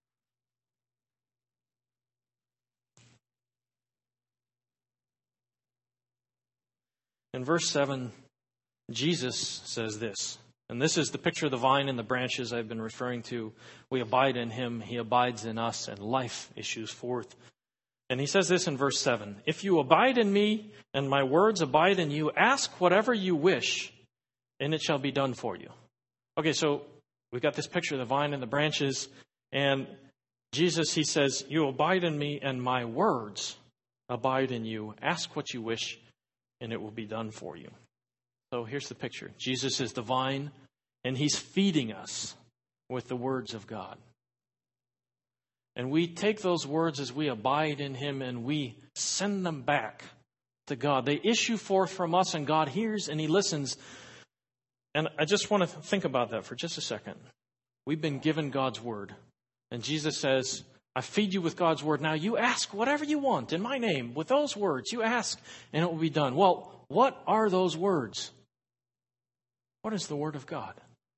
In verse 7, Jesus says this, and this is the picture of the vine and the branches I've been referring to. We abide in him, he abides in us, and life issues forth. And he says this in verse 7, if you abide in me and my words abide in you, ask whatever you wish, and it shall be done for you. Okay, so we've got this picture of the vine and the branches, and Jesus, he says, you abide in me and my words abide in you. Ask what you wish, and it will be done for you. So here's the picture. Jesus is the vine, and he's feeding us with the words of God. And we take those words as we abide in him, and we send them back to God. They issue forth from us, and God hears and he listens. And I just want to think about that for just a second. We've been given God's word. And Jesus says, I feed you with God's word. Now you ask whatever you want in my name. With those words, you ask, and it will be done. Well, what are those words? What is the word of God?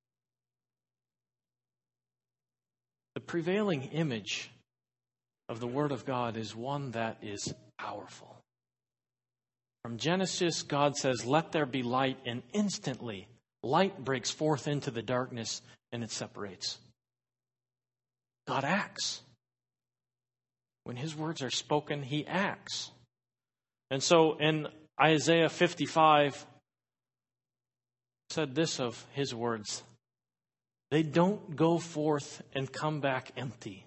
The prevailing image of the word of God is one that is powerful. From Genesis, God says, let there be light, and instantly light breaks forth into the darkness and it separates. God acts. When his words are spoken, he acts. And so in Isaiah 55, said this of his words, they don't go forth and come back empty.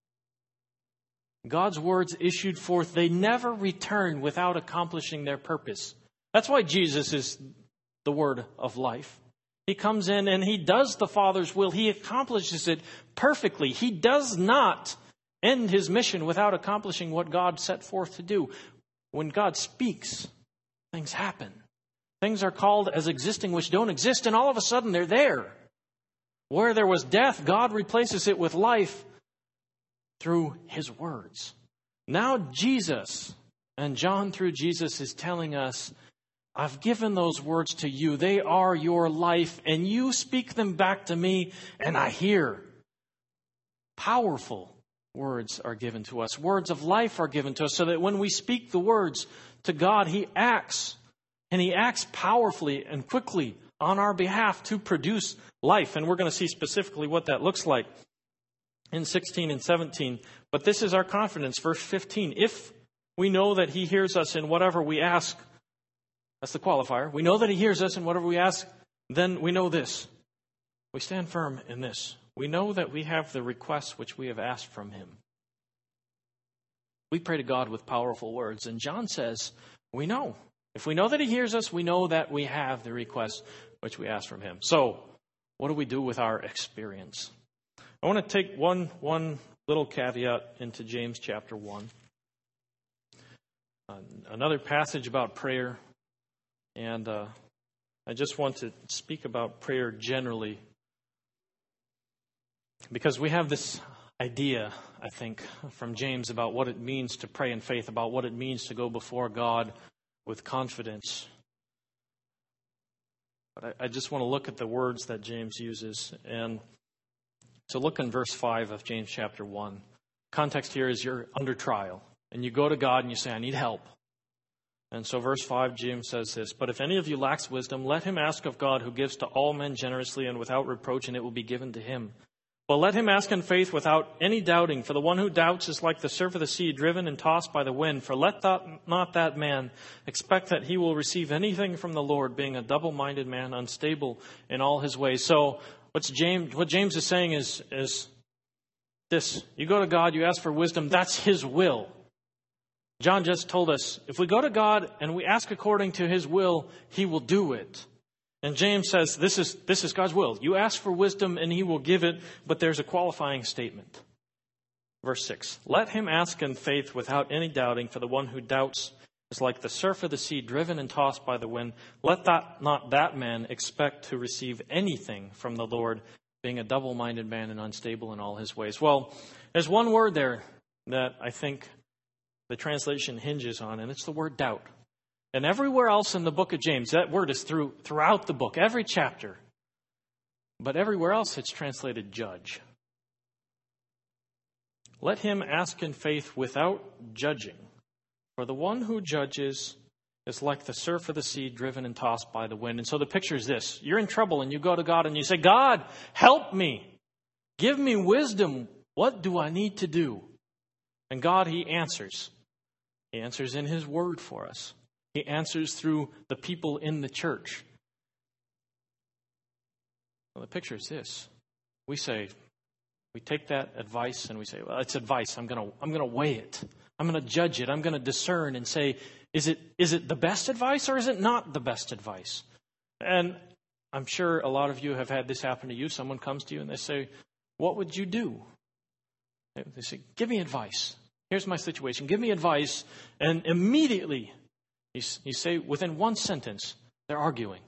God's words issued forth, they never return without accomplishing their purpose. That's why Jesus is the word of life. He comes in and he does the Father's will. He accomplishes it perfectly. He does not end his mission without accomplishing what God set forth to do. When God speaks, things happen. Things are called as existing which don't exist, and all of a sudden they're there. Where there was death, God replaces it with life through his words. Now Jesus, and John through Jesus, is telling us, I've given those words to you. They are your life, and you speak them back to me, and I hear. Powerful words are given to us. Words of life are given to us, so that when we speak the words to God, he acts. And he acts powerfully and quickly on our behalf to produce life. And we're going to see specifically what that looks like in 16 and 17. But this is our confidence. Verse 15. If we know that he hears us in whatever we ask, that's the qualifier. We know that he hears us in whatever we ask, then we know this. We stand firm in this. We know that we have the requests which we have asked from him. We pray to God with powerful words. And John says, we know. If we know that he hears us, we know that we have the request which we ask from him. So, what do we do with our experience? I want to take one little caveat into James chapter 1. Another passage about prayer. And I just want to speak about prayer generally. Because we have this idea, I think, from James about what it means to pray in faith, about what it means to go before God with confidence. But I just want to look at the words that James uses. And so look in verse 5 of James chapter 1. Context here is you're under trial. And you go to God and you say, I need help. And so verse 5, James says this, but if any of you lacks wisdom, let him ask of God, who gives to all men generously and without reproach, and it will be given to him. But let him ask in faith without any doubting, for the one who doubts is like the surf of the sea, driven and tossed by the wind. For let not that man expect that he will receive anything from the Lord, being a double-minded man, unstable in all his ways. So what James is saying is this. You go to God, you ask for wisdom, that's his will. John just told us, if we go to God and we ask according to his will, he will do it. And James says this is God's will. You ask for wisdom and he will give it, but there's a qualifying statement. Verse 6, let him ask in faith without any doubting, for the one who doubts is like the surf of the sea driven and tossed by the wind. Let not that man expect to receive anything from the Lord, being a double-minded man and unstable in all his ways. Well, there's one word there that I think the translation hinges on, and it's the word doubt. And everywhere else in the book of James, that word is throughout the book, every chapter. But everywhere else it's translated judge. Let him ask in faith without judging. For the one who judges is like the surf of the sea driven and tossed by the wind. And so the picture is this. You're in trouble and you go to God and you say, God, help me. Give me wisdom. What do I need to do? And God, he answers. He answers in his word for us. He answers through the people in the church. Well, the picture is this. We take that advice and we say, well, it's advice. I'm going to weigh it. I'm going to judge it. I'm going to discern and say, is it the best advice or is it not the best advice? And I'm sure a lot of you have had this happen to you. Someone comes to you and they say, what would you do? They say, give me advice. Here's my situation. Give me advice. And immediately, you say within one sentence, they're arguing.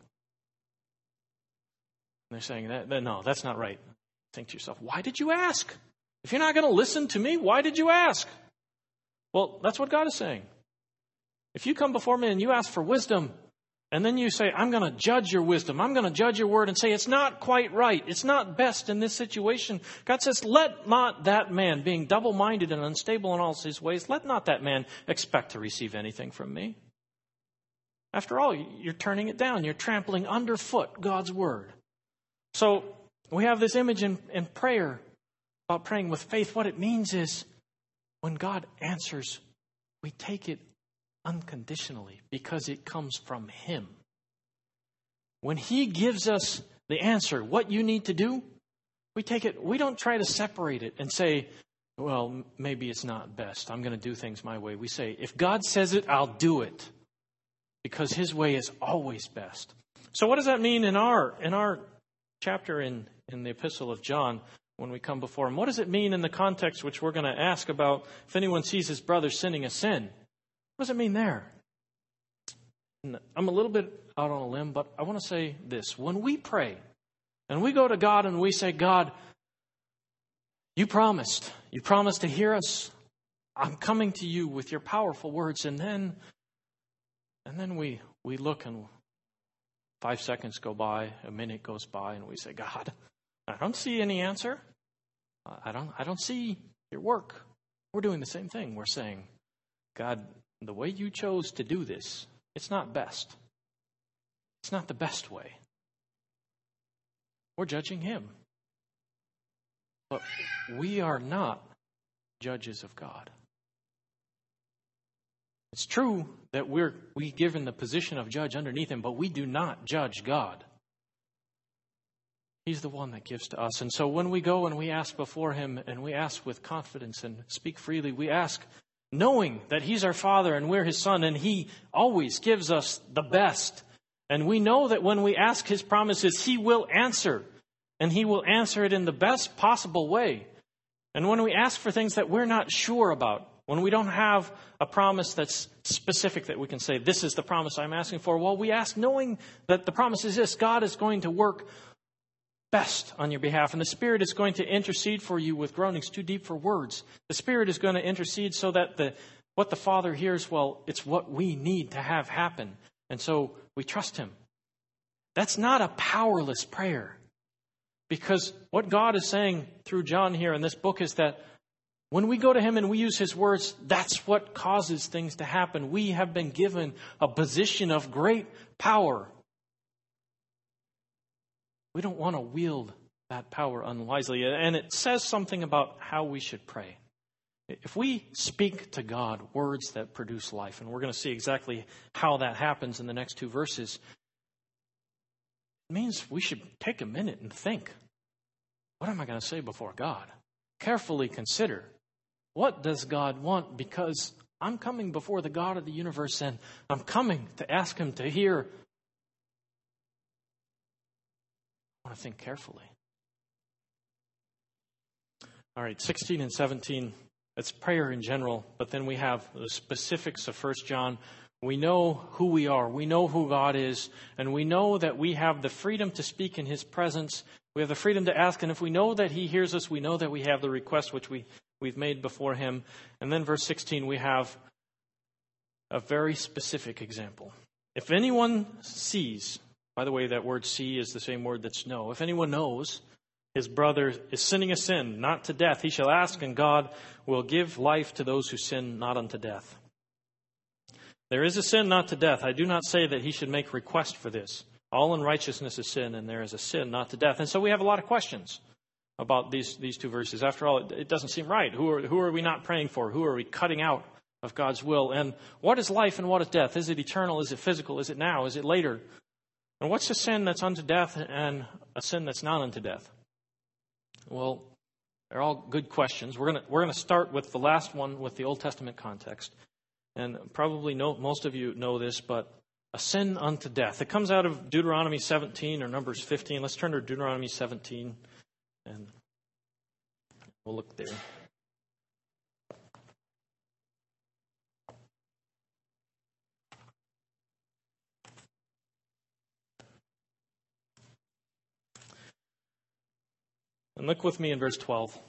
And they're saying, no, that's not right. Think to yourself, why did you ask? If you're not going to listen to me, why did you ask? Well, that's what God is saying. If you come before me and you ask for wisdom, and then you say, I'm going to judge your wisdom, I'm going to judge your word and say, it's not quite right, it's not best in this situation. God says, let not that man, being double-minded and unstable in all his ways, let not that man expect to receive anything from me. After all, you're turning it down. You're trampling underfoot God's word. So we have this image in prayer about praying with faith. What it means is when God answers, we take it unconditionally because it comes from him. When he gives us the answer, what you need to do, we take it. We don't try to separate it and say, well, maybe it's not best. I'm going to do things my way. We say, if God says it, I'll do it because his way is always best. So what does that mean in our chapter in the Epistle of John? When we come before him, what does it mean in the context which we're going to ask about if anyone sees his brother sinning a sin? What does it mean there? And I'm a little bit out on a limb, but I want to say this. When we pray and we go to God and we say, God, you promised to hear us. I'm coming to you with your powerful words. And then we look and 5 seconds go by, a minute goes by, and we say, God, I don't see any answer. I don't see your work. We're doing the same thing. We're saying, God, the way you chose to do this, it's not best. It's not the best way. We're judging him. But we are not judges of God. It's true that we given the position of judge underneath him, but we do not judge God. He's the one that gives to us. And so when we go and we ask before him and we ask with confidence and speak freely, we ask knowing that he's our Father and we're his Son and he always gives us the best. And we know that when we ask his promises, he will answer. And he will answer it in the best possible way. And when we ask for things that we're not sure about, when we don't have a promise that's specific that we can say, this is the promise I'm asking for, well, we ask knowing that the promise is this: God is going to work best on your behalf. And the Spirit is going to intercede for you with groanings too deep for words. The Spirit is going to intercede so that what the Father hears, well, it's what we need to have happen. And so we trust him. That's not a powerless prayer. Because what God is saying through John here in this book is that when we go to him and we use his words, that's what causes things to happen. We have been given a position of great power. We don't want to wield that power unwisely. And it says something about how we should pray. If we speak to God words that produce life, and we're going to see exactly how that happens in the next 2 verses, it means we should take a minute and think, what am I going to say before God? Carefully consider, what does God want? Because I'm coming before the God of the universe and I'm coming to ask him to hear I want to think carefully. All right, 16 and 17, it's prayer in general, but then we have the specifics of 1 John. We know who we are. We know who God is, and we know that we have the freedom to speak in His presence. We have the freedom to ask, and if we know that He hears us, we know that we have the request which we've made before Him. And then verse 16, we have a very specific example. If anyone sees, by the way, that word see is the same word that's know. If anyone knows his brother is sinning a sin, not to death, he shall ask, and God will give life to those who sin not unto death. There is a sin not to death. I do not say that he should make request for this. All unrighteousness is sin, and there is a sin not to death. And so we have a lot of questions about these two verses. After all, it doesn't seem right. Who are we not praying for? Who are we cutting out of God's will? And what is life and what is death? Is it eternal? Is it physical? Is it now? Is it later? And what's a sin that's unto death and a sin that's not unto death? Well, they're all good questions. We're going to start with the last one with the Old Testament context. And probably most of you know this, but a sin unto death. It comes out of Deuteronomy 17 or Numbers 15. Let's turn to Deuteronomy 17 and we'll look there. And look with me in verse 12.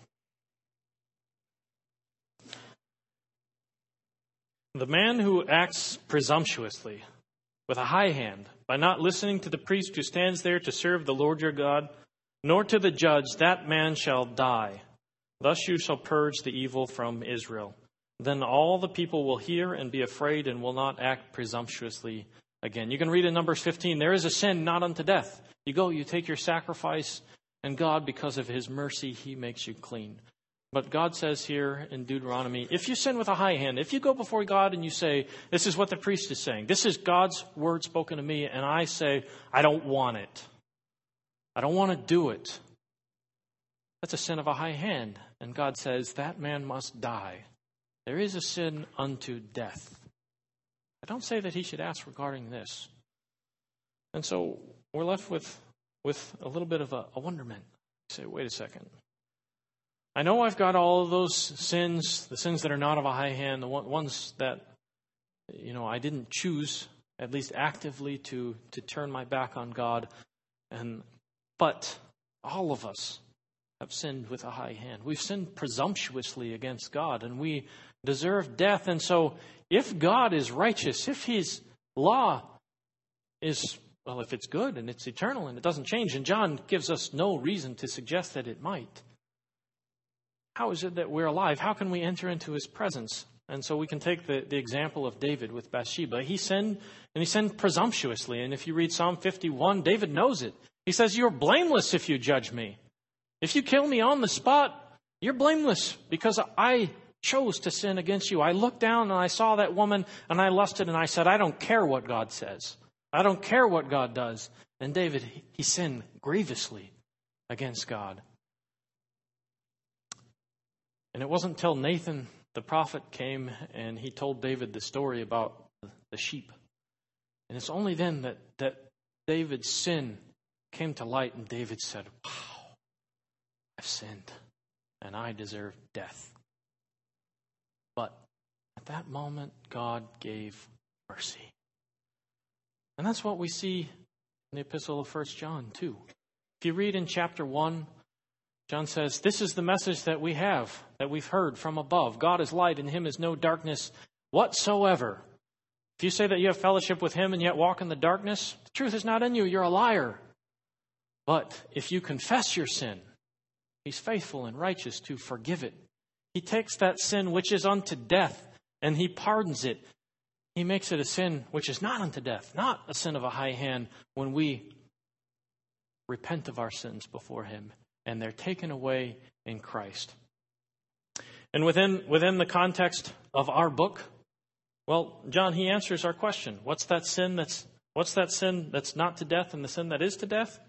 The man who acts presumptuously with a high hand by not listening to the priest who stands there to serve the Lord your God, nor to the judge, that man shall die. Thus you shall purge the evil from Israel. Then all the people will hear and be afraid and will not act presumptuously again. You can read in Numbers 15, there is a sin not unto death. You go, you take your sacrifice, and God, because of His mercy, He makes you clean. But God says here in Deuteronomy, if you sin with a high hand, if you go before God and you say, this is what the priest is saying, this is God's word spoken to me, and I say, I don't want it. I don't want to do it. That's a sin of a high hand. And God says, that man must die. There is a sin unto death. I don't say that he should ask regarding this. And so we're left with a little bit of a wonderment. You say, wait a second. I know I've got all of those sins, the sins that are not of a high hand, the ones that, I didn't choose, at least actively, to turn my back on God. But all of us have sinned with a high hand. We've sinned presumptuously against God, and we deserve death. And so if God is righteous, if His law is, well, if it's good and it's eternal and it doesn't change, and John gives us no reason to suggest that it might, how is it that we're alive? How can we enter into His presence? And so we can take the example of David with Bathsheba. He sinned, and he sinned presumptuously. And if you read Psalm 51, David knows it. He says, you're blameless if you judge me. If you kill me on the spot, you're blameless because I chose to sin against you. I looked down and I saw that woman and I lusted and I said, I don't care what God says. I don't care what God does. And David, he sinned grievously against God. And it wasn't until Nathan the prophet came and he told David the story about the sheep. And it's only then that David's sin came to light, and David said, wow, I've sinned and I deserve death. But at that moment, God gave mercy. And that's what we see in the epistle of 1 John too. If you read in chapter 1, John says, this is the message that we have, that we've heard from above. God is light, in Him is no darkness whatsoever. If you say that you have fellowship with Him and yet walk in the darkness, the truth is not in you. You're a liar. But if you confess your sin, He's faithful and righteous to forgive it. He takes that sin which is unto death and He pardons it. He makes it a sin which is not unto death, not a sin of a high hand, when we repent of our sins before Him. And they're taken away in Christ. And within the context of our book, well, John, he answers our question. What's that sin that's not to death and the sin that is to death?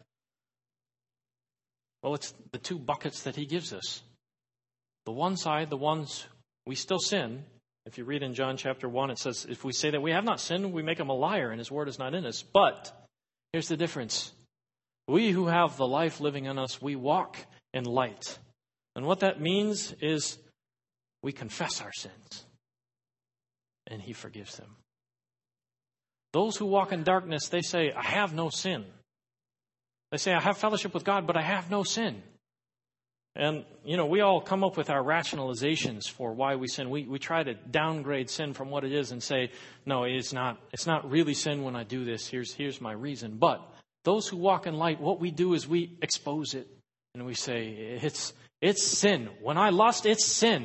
Well, it's the two buckets that he gives us. The one side, the ones we still sin. If you read in John chapter 1, it says, if we say that we have not sinned, we make Him a liar and His word is not in us. But here's the difference. We who have the life living in us, we walk in light. And what that means is we confess our sins, and He forgives them. Those who walk in darkness, they say, I have no sin. They say, I have fellowship with God, but I have no sin. And, we all come up with our rationalizations for why we sin. We try to downgrade sin from what it is and say, no, it's not really sin when I do this. Here's my reason. But those who walk in light, what we do is we expose it. And we say, it's sin. When I lust, it's sin.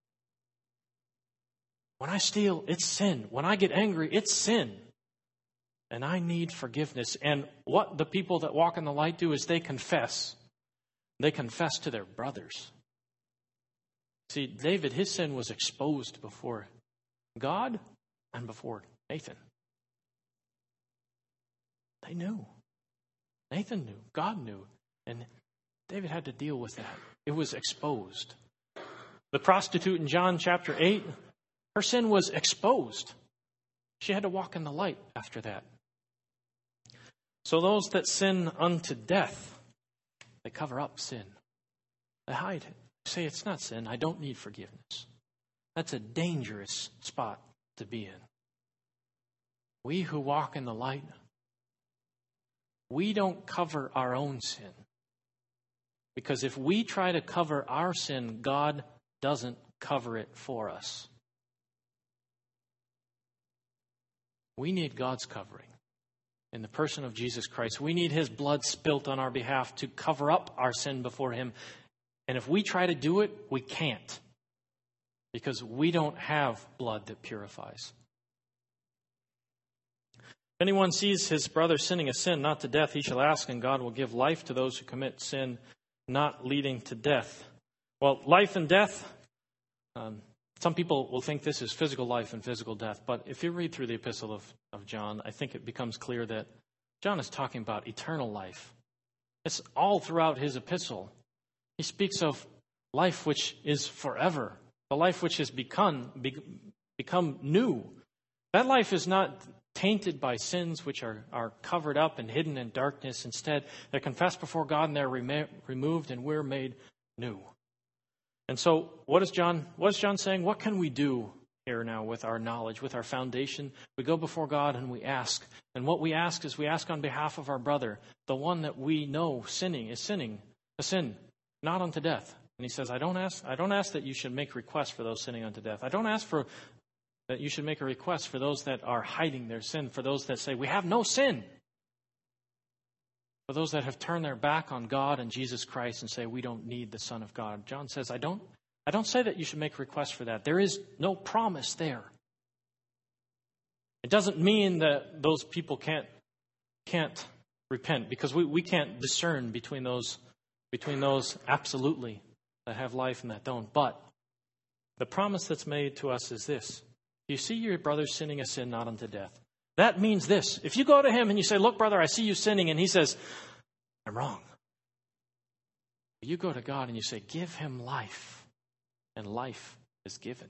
When I steal, it's sin. When I get angry, it's sin. And I need forgiveness. And what the people that walk in the light do is they confess. They confess to their brothers. See, David, his sin was exposed before God and before Nathan. They knew. Nathan knew. God knew. And David had to deal with that. It was exposed. The prostitute in John chapter 8, her sin was exposed. She had to walk in the light after that. So those that sin unto death, they cover up sin. They hide it. Say, it's not sin. I don't need forgiveness. That's a dangerous spot to be in. We who walk in the light, we don't cover our own sin. Because if we try to cover our sin, God doesn't cover it for us. We need God's covering. In the person of Jesus Christ, we need His blood spilt on our behalf to cover up our sin before Him. And if we try to do it, we can't. Because we don't have blood that purifies. If anyone sees his brother sinning a sin not to death, he shall ask, and God will give life to those who commit sin not leading to death. Well, life and death, some people will think this is physical life and physical death. But if you read through the epistle of John, I think it becomes clear that John is talking about eternal life. It's all throughout his epistle. He speaks of life which is forever, the life which has become new. That life is not tainted by sins which are covered up and hidden in darkness. Instead, they're confessed before God and they're removed and we're made new. And so what is John saying? What can we do here now with our knowledge, with our foundation? We go before God and we ask. And what we ask is we ask on behalf of our brother, the one that we know is sinning a sin, not unto death. And he says, I don't ask that you should make requests for those sinning unto death. I don't ask that you should make a request for those that are hiding their sin, for those that say, we have no sin. For those that have turned their back on God and Jesus Christ and say, we don't need the Son of God. John says, I don't say that you should make requests for that. There is no promise there. It doesn't mean that those people can't repent, because we can't discern between those absolutely that have life and that don't. But the promise that's made to us is this. You see your brother sinning a sin not unto death. That means this. If you go to him and you say, look, brother, I see you sinning, and he says, I'm wrong. You go to God and you say, give him life, and life is given.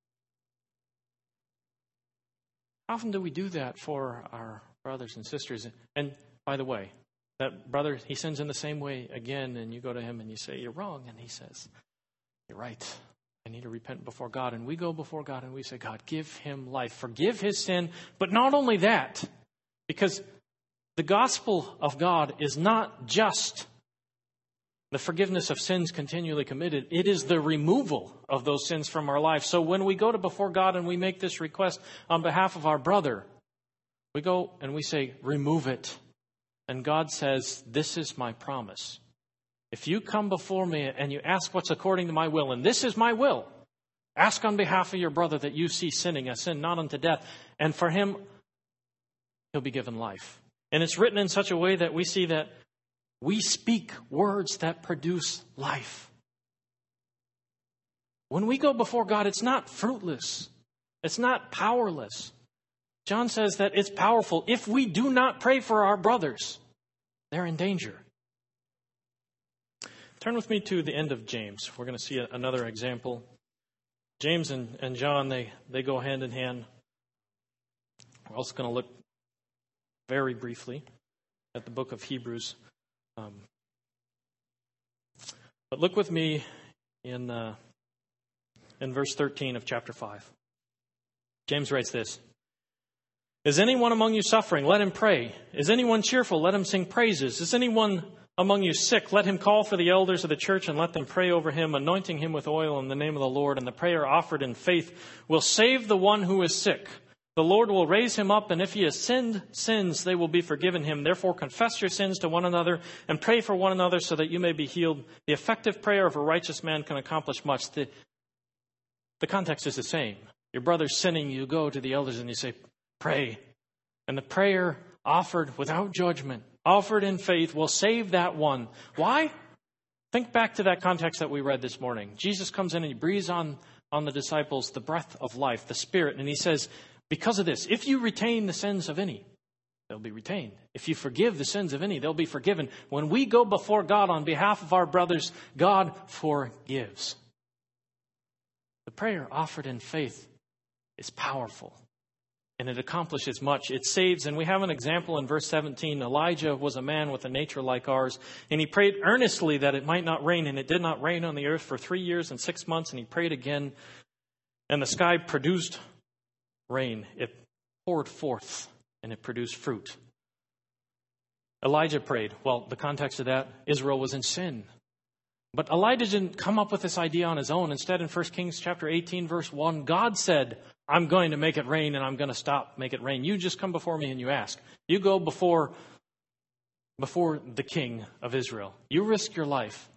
How often do we do that for our brothers and sisters? And by the way, that brother, he sins in the same way again, and you go to him and you say, you're wrong. And he says, you're right. I need to repent before God. And we go before God and we say, God, give him life. Forgive his sin. But not only that, because the gospel of God is not just the forgiveness of sins continually committed. It is the removal of those sins from our life. So when we go to before God and we make this request on behalf of our brother, we go and we say, remove it. And God says, this is my promise. If you come before me and you ask what's according to my will, and this is my will, ask on behalf of your brother that you see sinning a sin not unto death, and for him, he'll be given life. And it's written in such a way that we see that we speak words that produce life. When we go before God, it's not fruitless. It's not powerless. John says that it's powerful. If we do not pray for our brothers, they're in danger. Turn with me to the end of James. We're going to see another example. James and John, they go hand in hand. We're also going to look very briefly at the book of Hebrews. But look with me in verse 13 of chapter 5. James writes this: Is anyone among you suffering? Let him pray. Is anyone cheerful? Let him sing praises. Is anyone among you sick? Let him call for the elders of the church and let them pray over him, anointing him with oil in the name of the Lord. And the prayer offered in faith will save the one who is sick. The Lord will raise him up, and if he has sinned sins, they will be forgiven him. Therefore, confess your sins to one another and pray for one another so that you may be healed. The effective prayer of a righteous man can accomplish much. The context is the same. Your brother's sinning, you go to the elders and you say, pray. And the prayer offered without judgment, offered in faith, will save that one. Why? Think back to that context that we read this morning. Jesus comes in and he breathes on the disciples the breath of life, the Spirit, and he says, because of this, if you retain the sins of any, they'll be retained. If you forgive the sins of any, they'll be forgiven. When we go before God on behalf of our brothers, God forgives. The prayer offered in faith is powerful, and it accomplishes much. It saves, and we have an example in verse 17. Elijah was a man with a nature like ours, and he prayed earnestly that it might not rain, and it did not rain on the earth for 3 years and 6 months, and he prayed again, and the sky produced rain. It poured forth, and it produced fruit. Elijah prayed. Well, the context of that, Israel was in sin. But Elijah didn't come up with this idea on his own. Instead, in 1 Kings chapter 18, verse 1, God said, I'm going to make it rain, and I'm going to make it rain. You just come before me and you ask. You go before the king of Israel. You risk your life.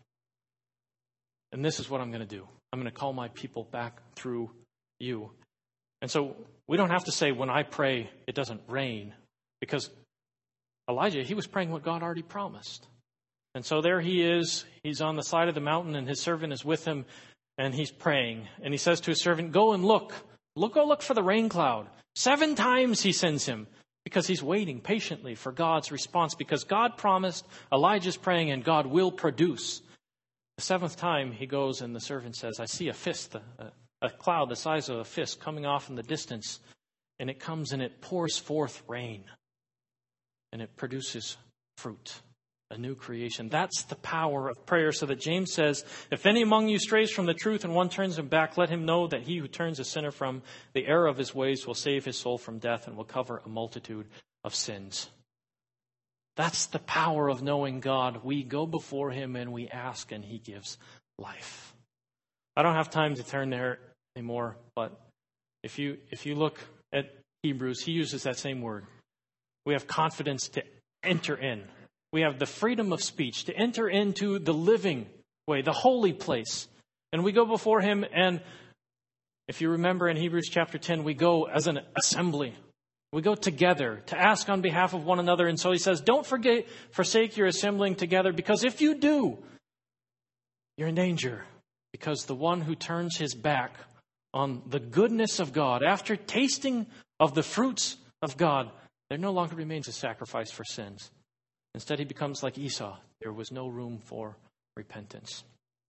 And this is what I'm going to do. I'm going to call my people back through you. And so we don't have to say, when I pray, it doesn't rain. Because Elijah, he was praying what God already promised. And so there he is. He's on the side of the mountain, and his servant is with him, and he's praying. And he says to his servant, go and look. Go look for the rain cloud. 7 times he sends him, because he's waiting patiently for God's response. Because God promised, Elijah's praying, and God will produce. The 7th time he goes, and the servant says, I see a fist, a cloud the size of a fist coming off in the distance. And it comes and it pours forth rain. And it produces fruit. A new creation. That's the power of prayer. So that James says, if any among you strays from the truth and one turns him back, let him know that he who turns a sinner from the error of his ways will save his soul from death and will cover a multitude of sins. That's the power of knowing God. We go before him and we ask, and he gives life. I don't have time to turn there anymore, but if you look at Hebrews, he uses that same word. We have confidence to enter in. We have the freedom of speech to enter into the living way, the holy place. And we go before him, and if you remember in Hebrews chapter 10, we go as an assembly. We go together to ask on behalf of one another. And so he says, don't forsake your assembling together, because if you do, you're in danger. Because the one who turns his back on the goodness of God, after tasting of the fruits of God, there no longer remains a sacrifice for sins. Instead, he becomes like Esau. There was no room for repentance.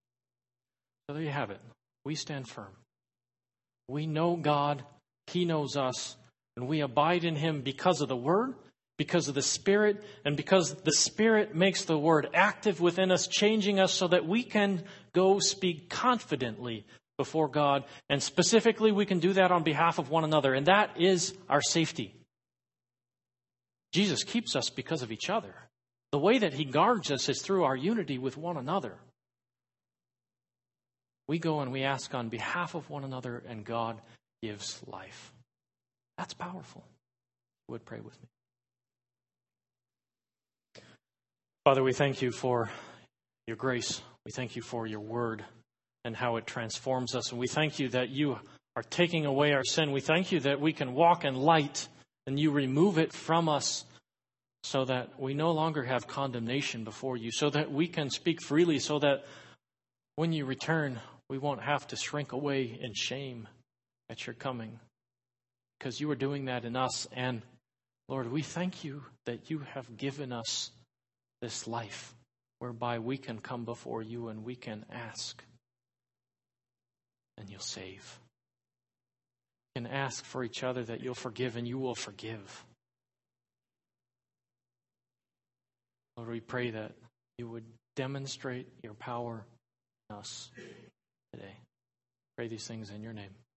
So there you have it. We stand firm. We know God. He knows us. And we abide in him because of the Word, because of the Spirit, and because the Spirit makes the Word active within us, changing us so that we can go speak confidently before God. And specifically, we can do that on behalf of one another. And that is our safety. Jesus keeps us because of each other. The way that he guards us is through our unity with one another. We go and we ask on behalf of one another, and God gives life. That's powerful. You would pray with me. Father, we thank you for your grace. We thank you for your word and how it transforms us. And we thank you that you are taking away our sin. We thank you that we can walk in light and you remove it from us, so that we no longer have condemnation before you, so that we can speak freely, so that when you return, we won't have to shrink away in shame at your coming, because you are doing that in us. And Lord, we thank you that you have given us this life whereby we can come before you and we can ask, and you'll save. We can ask for each other that you'll forgive, and you will forgive. Lord, we pray that you would demonstrate your power in us today. Pray these things in your name.